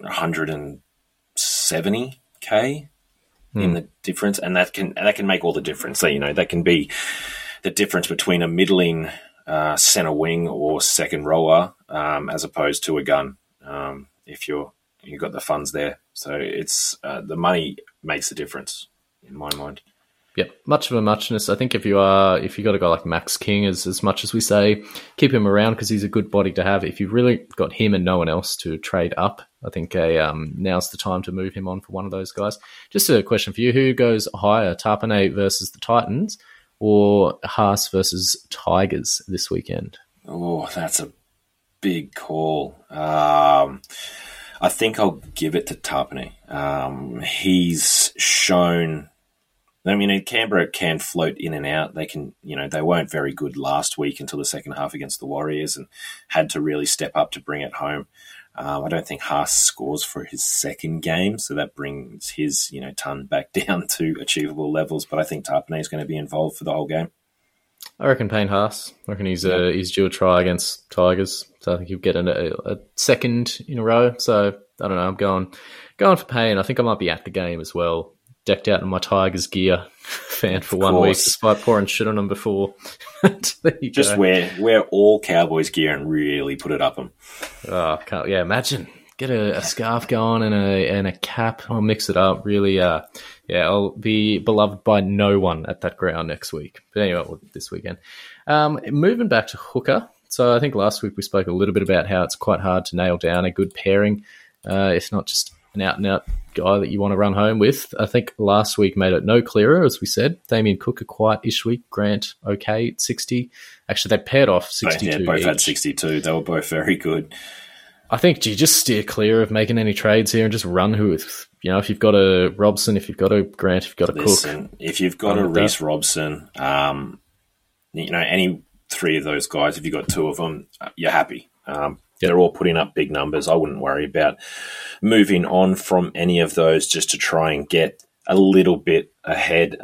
Speaker 4: 170k. In the difference, and that can make all the difference. So that can be the difference between a middling center wing or second rower as opposed to a gun. If you've got the funds there, so it's the money makes the difference in my mind.
Speaker 3: Yep, much of a muchness. I think if you got a guy like Max King, as much as we say, keep him around because he's a good body to have. If you've really got him and no one else to trade up, I think now's the time to move him on for one of those guys. Just a question for you: who goes higher, Tarpanay versus the Titans, or Haas versus Tigers this weekend?
Speaker 4: Oh, that's a big call. I think I'll give it to Tarpanay. He's shown. I mean, Canberra can float in and out. They can, they weren't very good last week until the second half against the Warriors and had to really step up to bring it home. I don't think Haas scores for his second game, so that brings his, ton back down to achievable levels. But I think Tarpanay is going to be involved for the whole game.
Speaker 3: I reckon Payne Haas. I reckon he's due a try against Tigers, so I think he'll get a second in a row. So I don't know. I'm going for Payne. I think I might be at the game as well. decked out in my Tigers gear fan for 1 week, despite pouring shit on them before. There you
Speaker 4: Just
Speaker 3: go.
Speaker 4: wear all Cowboys gear and really put it up them.
Speaker 3: Oh, imagine. Get a scarf going and a cap. I'll mix it up. Really, I'll be beloved by no one at that ground next week. But anyway, this weekend. Moving back to hooker. So I think last week we spoke a little bit about how it's quite hard to nail down a good pairing, if not just an out-and-out guy that you want to run home with. I think last week made it no clearer, as we said. Damien Cook, a quiet-ish week. Grant, okay, at 60. Actually, they paired off 62
Speaker 4: both
Speaker 3: each.
Speaker 4: had 62. They were both very good.
Speaker 3: I think, do you just steer clear of making any trades here and just run who with, if you've got a Robson, if you've got a Grant, if you've got a Cook.
Speaker 4: If you've got a Reece Robson, any three of those guys, if you've got two of them, you're happy. They're all putting up big numbers. I wouldn't worry about moving on from any of those just to try and get a little bit ahead.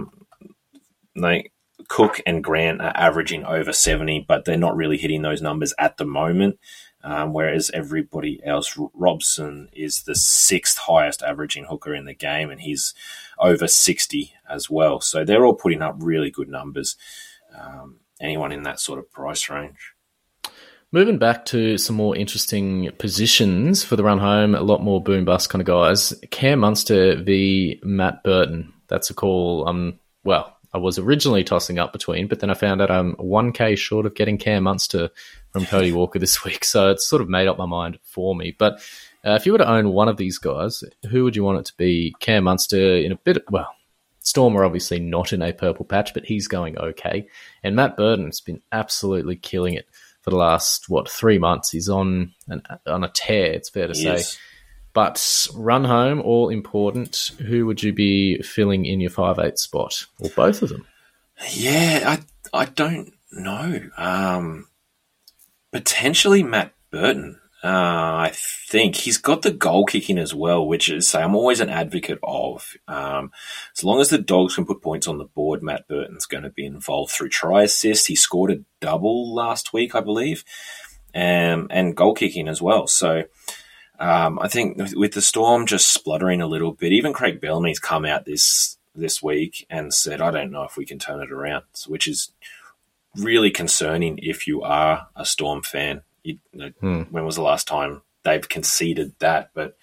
Speaker 4: Cook and Grant are averaging over 70, but they're not really hitting those numbers at the moment. Whereas everybody else, Robson is the 6th highest averaging hooker in the game, and he's over 60 as well. So they're all putting up really good numbers. Anyone in that sort of price range.
Speaker 3: Moving back to some more interesting positions for the run home, a lot more boom-bust kind of guys. Cam Munster v. Matt Burton. That's a call I was originally tossing up between, but then I found out I'm 1K short of getting Cam Munster from Cody Walker this week, so it's sort of made up my mind for me. But if you were to own one of these guys, who would you want it to be? Cam Munster in a bit... Storm are obviously not in a purple patch, but he's going okay. And Matt Burton's been absolutely killing it for the last, 3 months. He's on a tear, it's fair to say.
Speaker 4: Yes.
Speaker 3: But run home, all important. Who would you be filling in your 5'8" spot? Or both of them?
Speaker 4: Yeah, I don't know. Potentially Matt Burton. I think he's got the goal kicking as well, which is I'm always an advocate of. As long as the Dogs can put points on the board, Matt Burton's going to be involved through try assist. He scored a double last week, I believe, and goal kicking as well. So I think with the Storm just spluttering a little bit, even Craig Bellamy's come out this week and said, I don't know if we can turn it around, which is really concerning if you are a Storm fan. When was the last time they've conceded that? But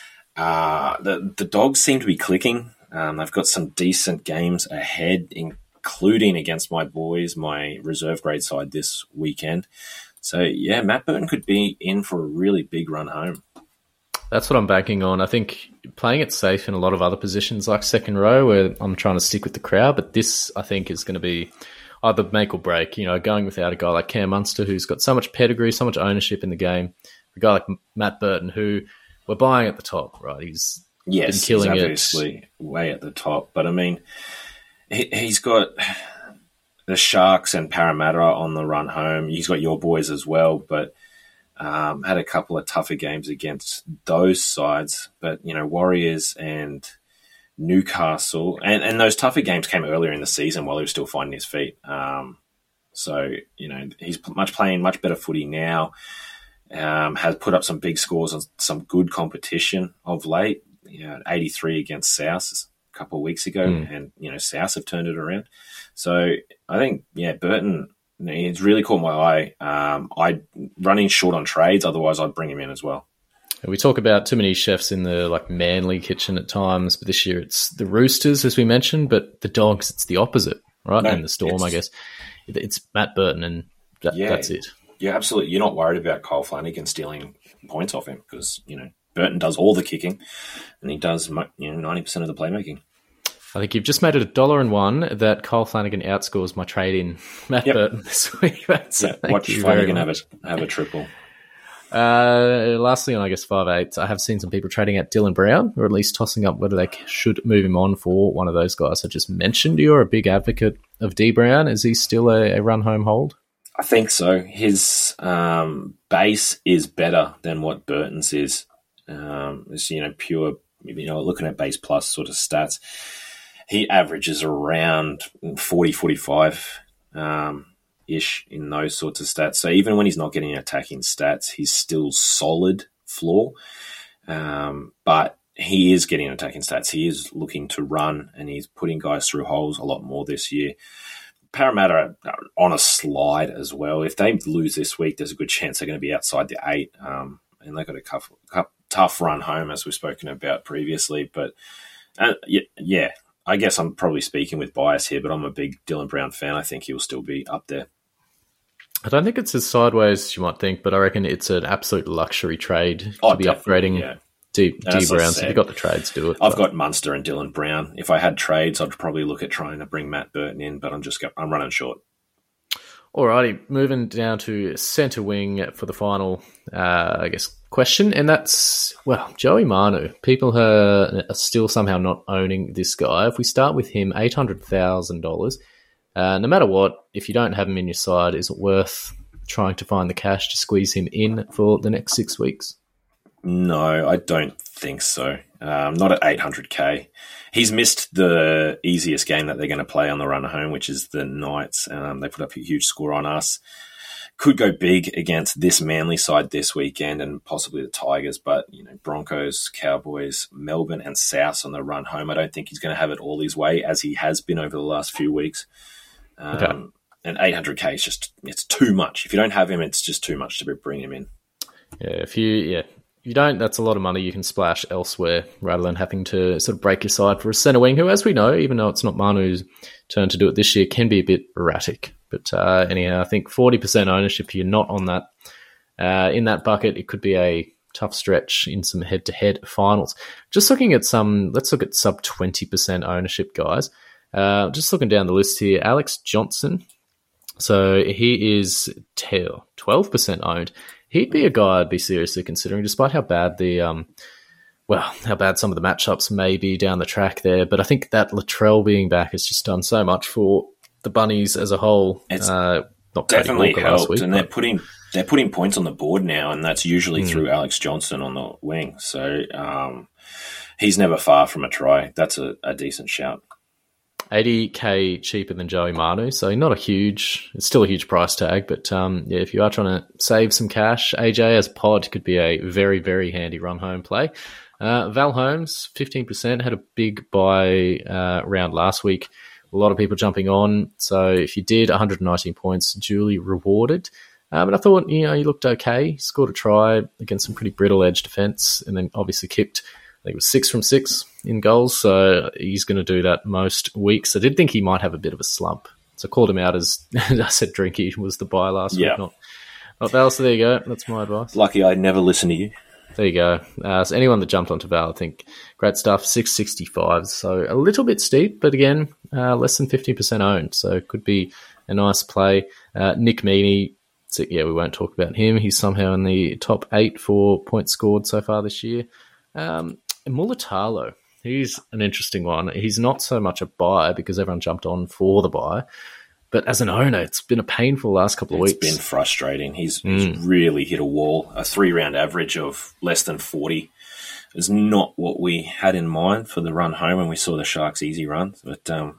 Speaker 4: the Dogs seem to be clicking. They've got some decent games ahead, including against my boys, my reserve grade side this weekend. So, yeah, Matt Burton could be in for a really big run home.
Speaker 3: That's what I'm banking on. I think playing it safe in a lot of other positions like second row where I'm trying to stick with the crowd, but this, I think, is going to be either make or break, going without a guy like Cam Munster, who's got so much pedigree, so much ownership in the game. A guy like Matt Burton, who we're buying at the top, right? He's been killing
Speaker 4: he's obviously way at the top. But, I mean, he's got the Sharks and Parramatta on the run home. He's got your boys as well, but had a couple of tougher games against those sides. But, Warriors and Newcastle, and those tougher games came earlier in the season while he was still finding his feet. So, he's playing much better footy now, has put up some big scores on some good competition of late, 83 against South a couple of weeks ago, and, South have turned it around. So I think, Burton, he's really caught my eye. I'm running short on trades, otherwise I'd bring him in as well.
Speaker 3: We talk about too many chefs in the Manly kitchen at times, but this year it's the Roosters, as we mentioned, but the Dogs, it's the opposite, right? And the Storm, I guess. It's Matt Burton, and that's it.
Speaker 4: Yeah, absolutely. You're not worried about Kyle Flanagan stealing points off him because, Burton does all the kicking and he does 90% of the playmaking.
Speaker 3: I think you've just made it $1 that Kyle Flanagan outscores my trade in Matt Burton this week.
Speaker 4: Watch Flanagan have a triple.
Speaker 3: Lastly, on 5'8", I have seen some people trading out Dylan Brown, or at least tossing up whether they should move him on for one of those guys I just mentioned. You're a big advocate of D Brown. Is he still a run home hold?
Speaker 4: I think so. His base is better than what Burton's is. It's pure. Looking at base plus sort of stats, he averages around 40, 45. Ish in those sorts of stats. So even when he's not getting attacking stats, he's still solid floor. But he is getting attacking stats. He is looking to run, and he's putting guys through holes a lot more this year. Parramatta are on a slide as well. If they lose this week, there's a good chance they're going to be outside the 8. And they've got a tough run home, as we've spoken about previously. But yeah, I guess I'm probably speaking with bias here, but I'm a big Dylan Brown fan. I think he'll still be up there.
Speaker 3: I don't think it's as sideways as you might think, but I reckon it's an absolute luxury trade to be upgrading D Brown. So if you've got the trades, do it.
Speaker 4: I've got Munster and Dylan Brown. If I had trades, I'd probably look at trying to bring Matt Burton in, but I'm running short.
Speaker 3: Alrighty, moving down to centre wing for the final, question, and that's, Joey Manu. People are still somehow not owning this guy. If we start with him, $800,000. No matter what, if you don't have him in your side, is it worth trying to find the cash to squeeze him in for the next 6 weeks?
Speaker 4: No, I don't think so. Not at 800K. He's missed the easiest game that they're going to play on the run home, which is the Knights. They put up a huge score on us. Could go big against this Manly side this weekend and possibly the Tigers, but Broncos, Cowboys, Melbourne and South on the run home. I don't think he's going to have it all his way as he has been over the last few weeks. And 800K is it's too much. If you don't have him, it's just too much to bring him in.
Speaker 3: Yeah, if you don't, that's a lot of money you can splash elsewhere rather than having to sort of break your side for a centre wing, who, as we know, even though it's not Manu's turn to do it this year, can be a bit erratic. But anyhow, I think 40% ownership, if you're not on that, in that bucket, it could be a tough stretch in some head-to-head finals. Just looking at let's look at sub 20% ownership, guys. Just looking down the list here, Alex Johnson. So he is 12% owned. He'd be a guy I'd be seriously considering, despite how bad how bad some of the matchups may be down the track there. But I think that Latrell being back has just done so much for the Bunnies as a whole.
Speaker 4: It's definitely helped, and they're putting points on the board now, and that's usually through Alex Johnson on the wing. So he's never far from a try. That's a decent shout.
Speaker 3: 80K cheaper than Joey Manu, so it's still a huge price tag, but if you are trying to save some cash, AJ as pod could be a very, very handy run home play. Val Holmes, 15%, had a big buy round last week. A lot of people jumping on, so if you did, 119 points, duly rewarded. But I thought, he looked okay, scored a try against some pretty brittle edge defence, and then obviously kicked, I think it was 6 from 6 in goals, so he's going to do that most weeks. I did think he might have a bit of a slump, so I called him out as I said Drinky was the buy last week, not Val, so there you go. That's my advice.
Speaker 4: Lucky I never listened to you.
Speaker 3: There you go. So anyone that jumped onto Val, I think, great stuff, 665, so a little bit steep, but again, less than 50% owned, so it could be a nice play. Nick Meaney, so we won't talk about him. He's somehow in the top 8 for points scored so far this year. Mulatalo, he's an interesting one. He's not so much a buy because everyone jumped on for the buy, but as an owner, it's been a painful last couple of weeks.
Speaker 4: It's been frustrating. He's really hit a wall. A 3-round average of less than 40 is not what we had in mind for the run home when we saw the Sharks' easy run. But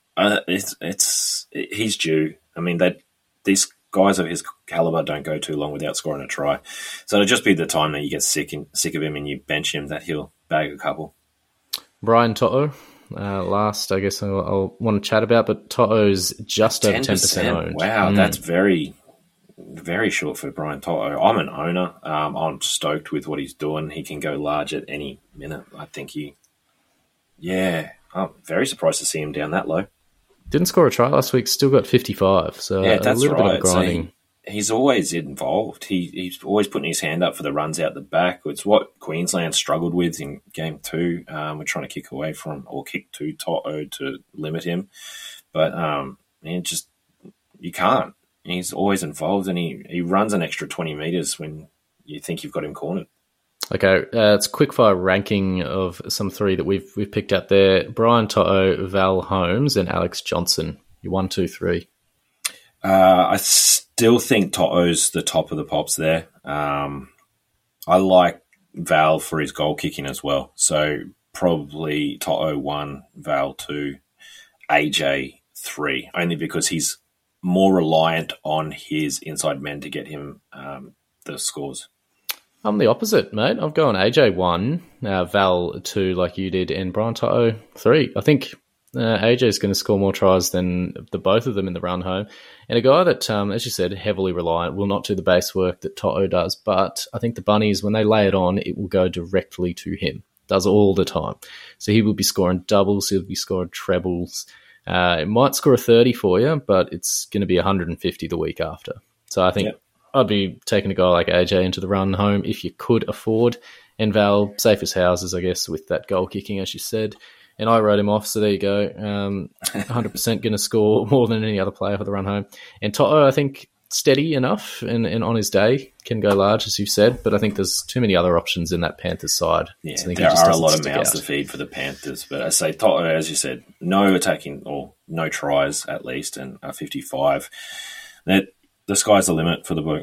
Speaker 4: he's due. I mean, these guys of his caliber don't go too long without scoring a try. So it'll just be the time that you get sick of him and you bench him that he'll bag a couple.
Speaker 3: Brian To'o, last, I guess I'll want to chat about, but To'o's just over 10% owned.
Speaker 4: Wow, that's very, very short for Brian To'o. I'm an owner. I'm stoked with what he's doing. He can go large at any minute. I think I'm very surprised to see him down that low.
Speaker 3: Didn't score a try last week, still got 55. So
Speaker 4: yeah, that's
Speaker 3: a little
Speaker 4: right.
Speaker 3: bit of grinding.
Speaker 4: So he's always involved. He's always putting his hand up for the runs out the back. It's what Queensland struggled with in game 2. We're trying to kick to To'o to limit him. But you can't. He's always involved, and he runs an extra 20 metres when you think you've got him cornered.
Speaker 3: Okay, it's a quickfire ranking of some 3 that we've picked out there. Brian To'o, Val Holmes, and Alex Johnson. You 1, 2, 3.
Speaker 4: I still think To'o's the top of the pops there. I like Val for his goal kicking as well. So probably To'o 1, Val 2, AJ 3, only because he's more reliant on his inside men to get him the scores.
Speaker 3: I'm the opposite, mate. I've gone AJ 1, Val 2 like you did, and Brian Toto 3. I think AJ is going to score more tries than the both of them in the run home. And a guy that, as you said, heavily reliant, will not do the base work that Toto does. But I think the Bunnies, when they lay it on, it will go directly to him. Does all the time. So he will be scoring doubles. He'll be scoring trebles. It might score a 30 for you, but it's going to be 150 the week after. So I think I'd be taking a guy like AJ into the run home if you could afford. And Val, safe as houses, I guess, with that goal kicking, as you said. And I wrote him off, so there you go. 100% going to score more than any other player for the run home. And Toto, I think, steady enough and on his day can go large, as you've said, but I think there's too many other options in that Panthers side.
Speaker 4: Yeah,
Speaker 3: so
Speaker 4: there are a lot of mouths to feed for the Panthers. But I say Toto, as you said, no attacking or no tries at least, and 55. The sky's the limit for the bloke.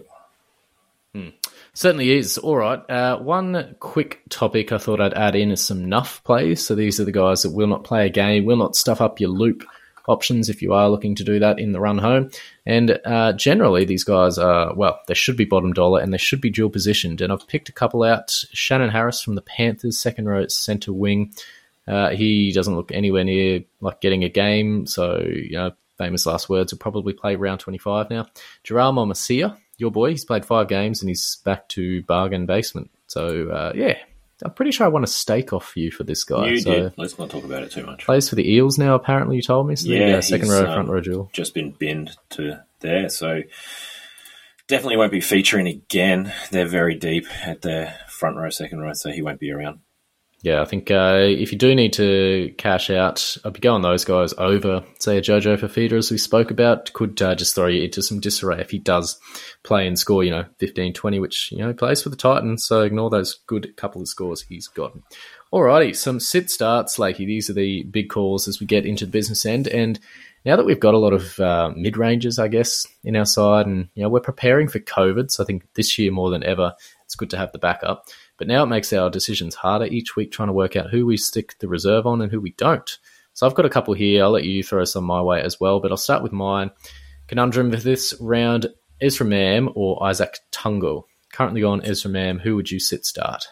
Speaker 3: Certainly is. All right. One quick topic I thought I'd add in is some nuff plays. So these are the guys that will not play a game, will not stuff up your loop options if you are looking to do that in the run home. And generally, these guys are, well, they should be bottom dollar and they should be dual positioned. And I've picked a couple out. Shannon Harris from the Panthers, second row centre wing. He doesn't look anywhere near like getting a game. So, famous last words, will probably play round 25 now. Jaral Momasia, your boy, he's played 5 games and he's back to bargain basement. So, I'm pretty sure I want a stake off you for this guy.
Speaker 4: You did. Let's not talk about it too much.
Speaker 3: Plays for the Eels now, apparently, you told me. So second row, front row duel.
Speaker 4: Just been binned to there, so definitely won't be featuring again. They're very deep at the front row, second row, so he won't be around.
Speaker 3: Yeah, I think if you do need to cash out, I'd be going those guys over, say, a Jojo Fafita, as we spoke about. Could just throw you into some disarray if he does play and score, 15, 20, which, he plays for the Titans, so ignore those good couple of scores he's gotten. Alrighty, some sit starts, Lakey. These are the big calls as we get into the business end, and now that we've got a lot of mid-rangers, I guess, in our side, and we're preparing for COVID, so I think this year more than ever, it's good to have the backup. But now it makes our decisions harder each week, trying to work out who we stick the reserve on and who we don't. So I've got a couple here. I'll let you throw some my way as well, but I'll start with mine. Conundrum for this round, Ezra Mam or Isaac Tungo. Currently on Ezra Mam, who would you sit start?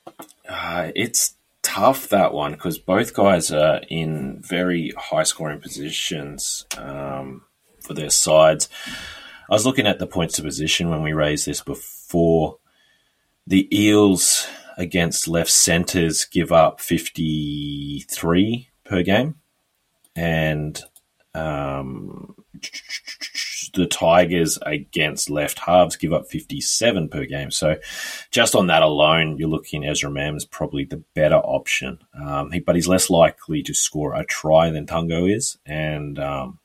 Speaker 4: It's tough, that one, because both guys are in very high-scoring positions for their sides. I was looking at the points to position when we raised this before. The Eels against left centres give up 53 per game, and the Tigers against left halves give up 57 per game. So just on that alone, you're looking Ezra Mam is probably the better option. But he's less likely to score a try than Tungo is, and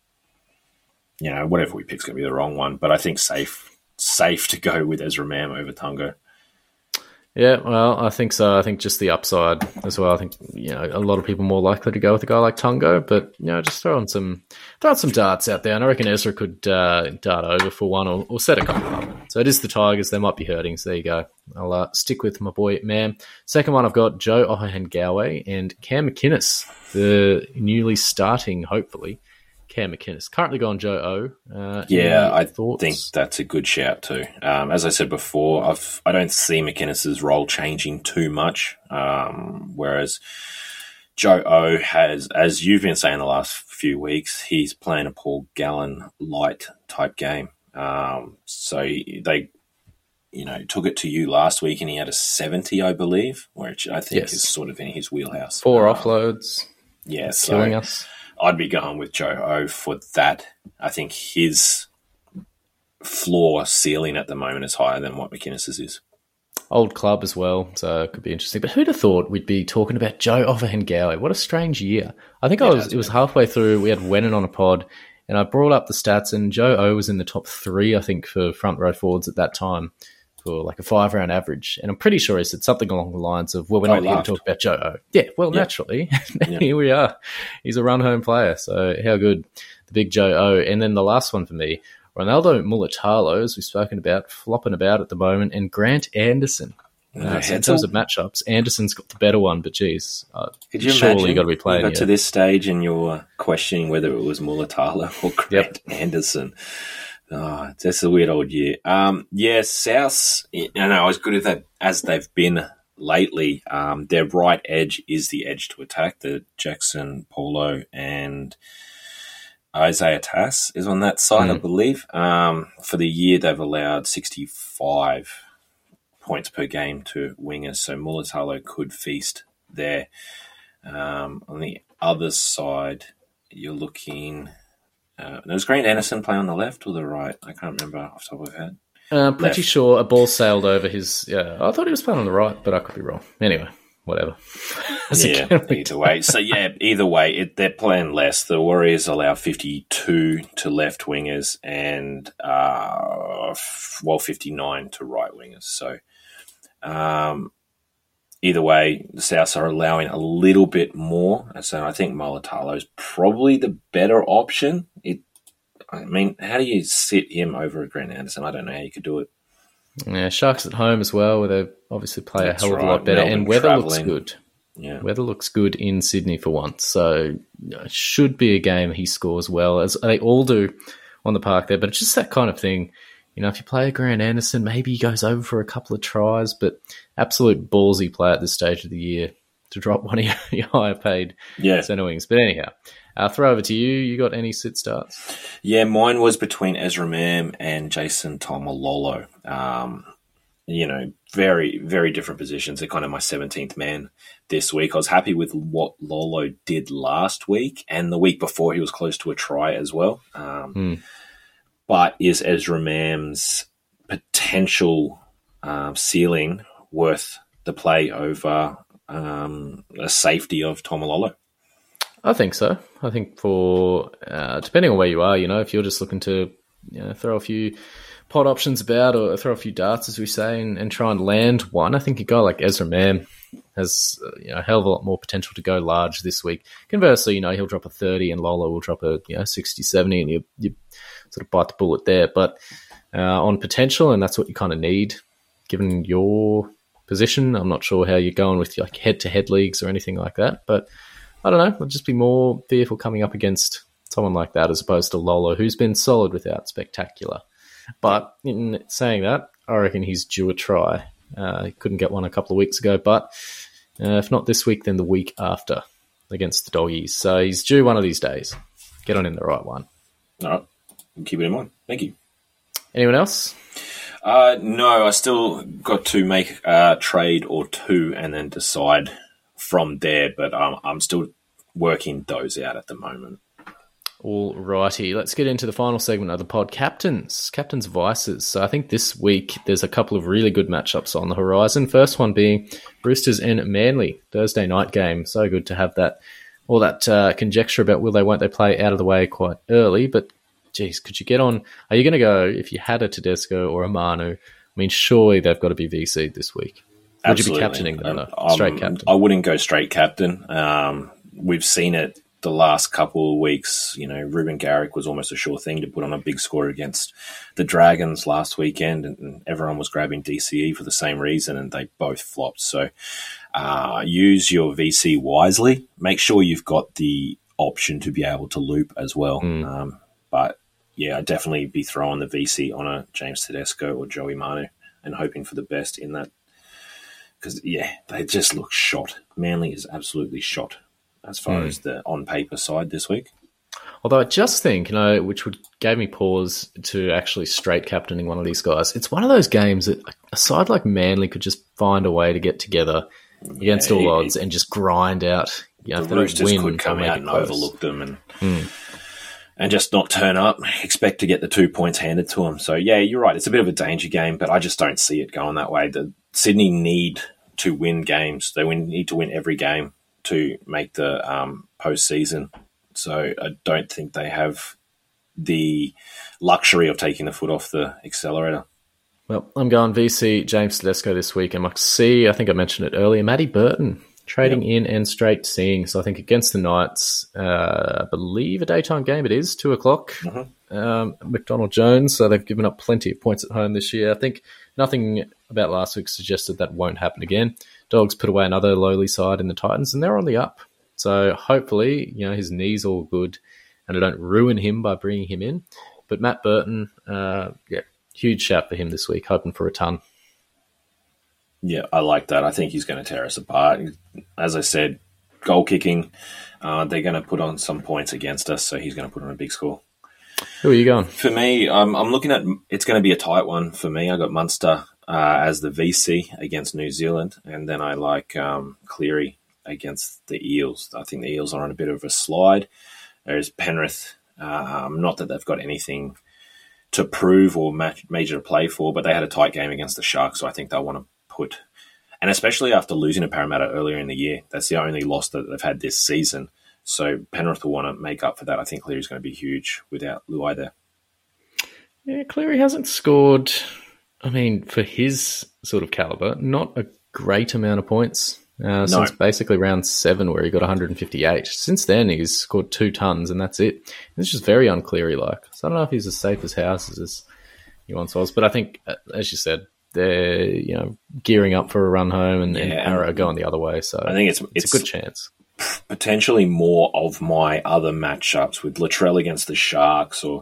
Speaker 4: whatever we pick is going to be the wrong one. But I think safe to go with Ezra Mam over Tungo.
Speaker 3: Yeah, well, I think so. I think just the upside as well. I think, a lot of people more likely to go with a guy like Tungo, but, just throw some darts out there. And I reckon Ezra could dart over for one or set a couple up. So it is the Tigers. They might be hurting. So there you go. I'll stick with my boy, Mam. Second one, I've got Joe Ohahengawe and Cam McInnes, the newly starting, hopefully, Cam McInnes. Currently gone Joe O.
Speaker 4: I think that's a good shout too. As I said before, I don't see McInnes' role changing too much, whereas Joe O has, as you've been saying the last few weeks, he's playing a Paul Gallen light type game. So they took it to you last week and he had a 70, I believe, which I think is sort of in his wheelhouse.
Speaker 3: 4 offloads.
Speaker 4: Yeah,
Speaker 3: killing us.
Speaker 4: I'd be going with Joe O for that. I think his floor ceiling at the moment is higher than what McInnes' is.
Speaker 3: Old club as well, so it could be interesting. But who'd have thought we'd be talking about Joe Ofahengawe? What a strange year. I think it was halfway through, we had Wennon on a pod, and I brought up the stats, and Joe O was in the top 3, I think, for front row forwards at that time, for like a 5-round average. And I'm pretty sure he said something along the lines of, well, we're not here to talk about Joe O. Yeah, well, naturally. Here we are. He's a run-home player, so how good, the big Joe O. And then the last one for me, Ronaldo Mulitalo, as we've spoken about, flopping about at the moment, and Grant Anderson. So in terms of matchups, Anderson's got the better one, but geez,
Speaker 4: could you
Speaker 3: surely
Speaker 4: imagine
Speaker 3: got to be playing.
Speaker 4: You got to this stage and you're questioning whether it was Mulitalo or Grant Anderson. Oh, that's a weird old year. South, I was good at that as they've been lately, their right edge is the edge to attack. The Jackson Paulo and Isaiah Tass is on that side, I believe. For the year, they've allowed 65 points per game to wingers, so Mulatalo could feast there. On the other side, you're looking... does Grant Anderson play on the left or the right? I can't remember off the top of my head.
Speaker 3: Pretty sure a ball sailed over his... Yeah, I thought he was playing on the right, but I could be wrong. Anyway, whatever.
Speaker 4: Either way. So, either way, they're playing less. The Warriors allow 52 to left wingers and, 59 to right wingers. So, either way, the Souths are allowing a little bit more. So, I think Mulatalo is probably the better option. I mean, how do you sit him over Grant Anderson? I don't know how you could do it.
Speaker 3: Yeah, Sharks at home as well, where they obviously play a hell of a lot better.
Speaker 4: Melbourne
Speaker 3: and weather
Speaker 4: travelling.
Speaker 3: looks good.
Speaker 4: Yeah.
Speaker 3: Weather looks good in Sydney for once. So it should be a game he scores well, as they all do on the park there. But it's just that kind of thing. You know, if you play a Grant Anderson, maybe he goes over for a couple of tries, but absolute ballsy play at this stage of the year to drop one of your higher paid centre wings. But anyhow, I'll throw over to you. You got any sit starts?
Speaker 4: Yeah, mine was between Ezra Mam and Jason Taumalolo. Very, very different positions. They're kind of my 17th man this week. I was happy with what Lolo did last week, and the week before he was close to a try as well. But is Ezra Mam's potential ceiling worth the play over a safety of Taumalolo?
Speaker 3: I think so. I think for depending on where you are, if you're just looking to throw a few pot options about or throw a few darts, as we say, and try and land one, I think a guy like Ezra Mam has a hell of a lot more potential to go large this week. Conversely, he'll drop a 30 and Lolo will drop a 60, 70, and you sort of bite the bullet there. But on potential, and that's what you kind of need, given your position. I'm not sure how you're going with like head-to-head leagues or anything like that, but I don't know. I'll just be more fearful coming up against someone like that as opposed to Lolo, who's been solid without spectacular. But in saying that, I reckon he's due a try. He couldn't get one a couple of weeks ago, but if not this week, then the week after against the Doggies. So he's due one of these days. Get on in the right one.
Speaker 4: All right. Keep it in mind. Thank you.
Speaker 3: Anyone else?
Speaker 4: No, I still got to make a trade or two and then decide from there, but I'm still working those out at the moment.
Speaker 3: All righty, let's get into the final segment of the pod, Captain's Vices. So I think this week there's a couple of really good matchups on the horizon. First one being Roosters and Manly, Thursday night game. So good to have all that conjecture about will they, won't they play out of the way quite early. But, geez, could you get on? Are you going to go, if you had a Tedesco or a Manu, I mean, surely they've got to be VC'd this week. Would
Speaker 4: Absolutely.
Speaker 3: you be captaining them, though? Straight captain?
Speaker 4: I wouldn't go straight captain. We've seen it the last couple of weeks. Ruben Garrick was almost a sure thing to put on a big score against the Dragons last weekend, and everyone was grabbing DCE for the same reason, and they both flopped. So use your VC wisely. Make sure you've got the option to be able to loop as well. But, yeah, I'd definitely be throwing the VC on a James Tedesco or Joey Manu and hoping for the best in that. Because, they just look shot. Manly is absolutely shot as far as the on-paper side this week.
Speaker 3: Although I just think, which gave me pause to actually straight captaining one of these guys, it's one of those games that a side like Manly could just find a way to get together against all odds and just grind out.
Speaker 4: The Roosters could come out and overlook them and just not turn up, expect to get the 2 points handed to them. So, you're right. It's a bit of a danger game, but I just don't see it going that way. Sydney need to win games. They need to win every game to make the postseason. So I don't think they have the luxury of taking the foot off the accelerator.
Speaker 3: Well, I'm going VC James Tedesco this week. And I think I mentioned it earlier, Matty Burton trading in and straight seeing. So I think against the Knights, I believe a daytime game it is, 2:00. McDonald Jones, so they've given up plenty of points at home this year. I think nothing about last week suggested that won't happen again. Dogs put away another lowly side in the Titans, and they're on the up. So hopefully, his knee's all good, and I don't ruin him by bringing him in. But Matt Burton, huge shout for him this week, hoping for a ton.
Speaker 4: Yeah, I like that. I think he's going to tear us apart. As I said, goal kicking, they're going to put on some points against us, so he's going to put on a big score.
Speaker 3: Who are you going?
Speaker 4: For me, I'm looking at, it's going to be a tight one for me. I got Munster as the VC against New Zealand, and then I like Cleary against the Eels. I think the Eels are on a bit of a slide. There's Penrith, not that they've got anything to prove or major to play for, but they had a tight game against the Sharks, so I think they'll want to put, and especially after losing to Parramatta earlier in the year, that's the only loss that they've had this season. So Penrith will want to make up for that. I think Cleary's going to be huge without Luai there.
Speaker 3: Yeah, Cleary hasn't scored, I mean, for his sort of calibre, not a great amount of points since basically round 7 where he got 158. Since then, he's scored 2 tons and that's it. It's just very un-Cleary-like. So I don't know if he's as safe as houses as he once was. But I think, as you said, they're gearing up for a run home and Arrow going the other way. So
Speaker 4: I think
Speaker 3: it's a good chance.
Speaker 4: Potentially more of my other matchups with Latrell against the Sharks or,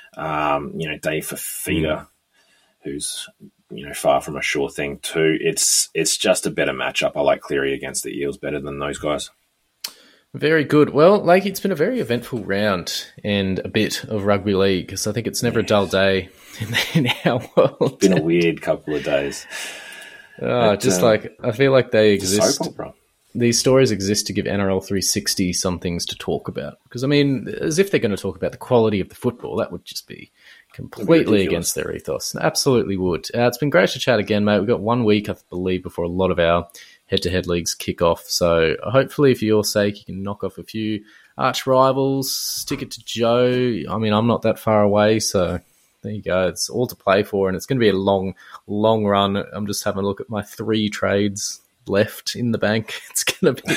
Speaker 4: Dave Fafita, who's, far from a sure thing too. It's just a better matchup. I like Cleary against the Eels better than those guys.
Speaker 3: Very good. Well, it's been a very eventful round and a bit of rugby league because I think it's never a dull day in our world.
Speaker 4: It's been a weird couple of days.
Speaker 3: I feel like they exist.
Speaker 4: Soap opera.
Speaker 3: These stories exist to give NRL 360 some things to talk about. Because, as if they're going to talk about the quality of the football, that would just be completely against their ethos. Absolutely would. It's been great to chat again, mate. We've got 1 week, I believe, before a lot of our head-to-head leagues kick off. So hopefully, for your sake, you can knock off a few arch rivals, stick it to Joe. I'm not that far away, so there you go. It's all to play for, and it's going to be a long, long run. I'm just having a look at my 3 trades left in the bank. It's going to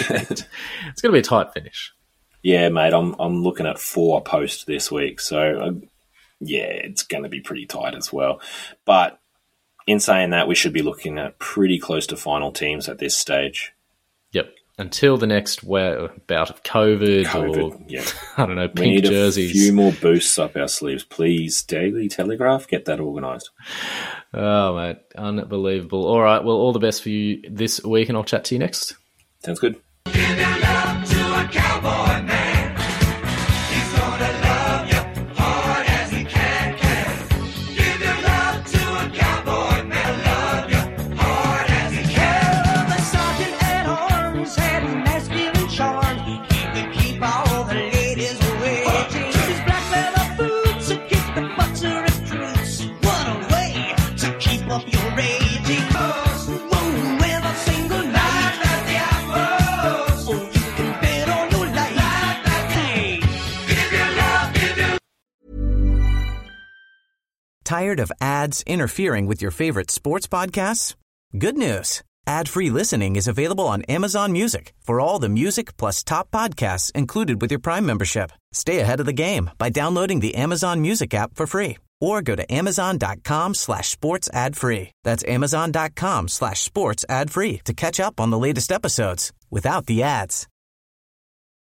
Speaker 3: be a tight finish.
Speaker 4: Yeah, mate. I'm looking at 4 posts this week, so it's going to be pretty tight as well. But in saying that, we should be looking at pretty close to final teams at this stage.
Speaker 3: Yep. Until the next bout of COVID or,
Speaker 4: yeah.
Speaker 3: I don't know, pink
Speaker 4: we need
Speaker 3: jerseys.
Speaker 4: A few more boosts up our sleeves. Please, Daily Telegraph, get that organised.
Speaker 3: Oh, mate. Unbelievable. All right. Well, all the best for you this week, and I'll chat to you next.
Speaker 4: Sounds good.
Speaker 7: Give your love to a cowboy man. He's gonna love you hard as he can. Give your love to a cowboy man. Love you hard as he can. The sergeant at arms had masculine charm. He could keep all the ladies waiting. His black leather boots would keep the buttery fruits. What a way to keep up your rating. Whoa, with a single night at the Afros. Oh, you can bet on your life. Hey, give your love, give your
Speaker 8: Tired of ads interfering with your favorite sports podcasts? Good news. Ad-free listening is available on Amazon Music for all the music plus top podcasts included with your Prime membership. Stay ahead of the game by downloading the Amazon Music app for free or go to amazon.com/sports ad free. That's amazon.com/sports ad free to catch up on the latest episodes without the ads.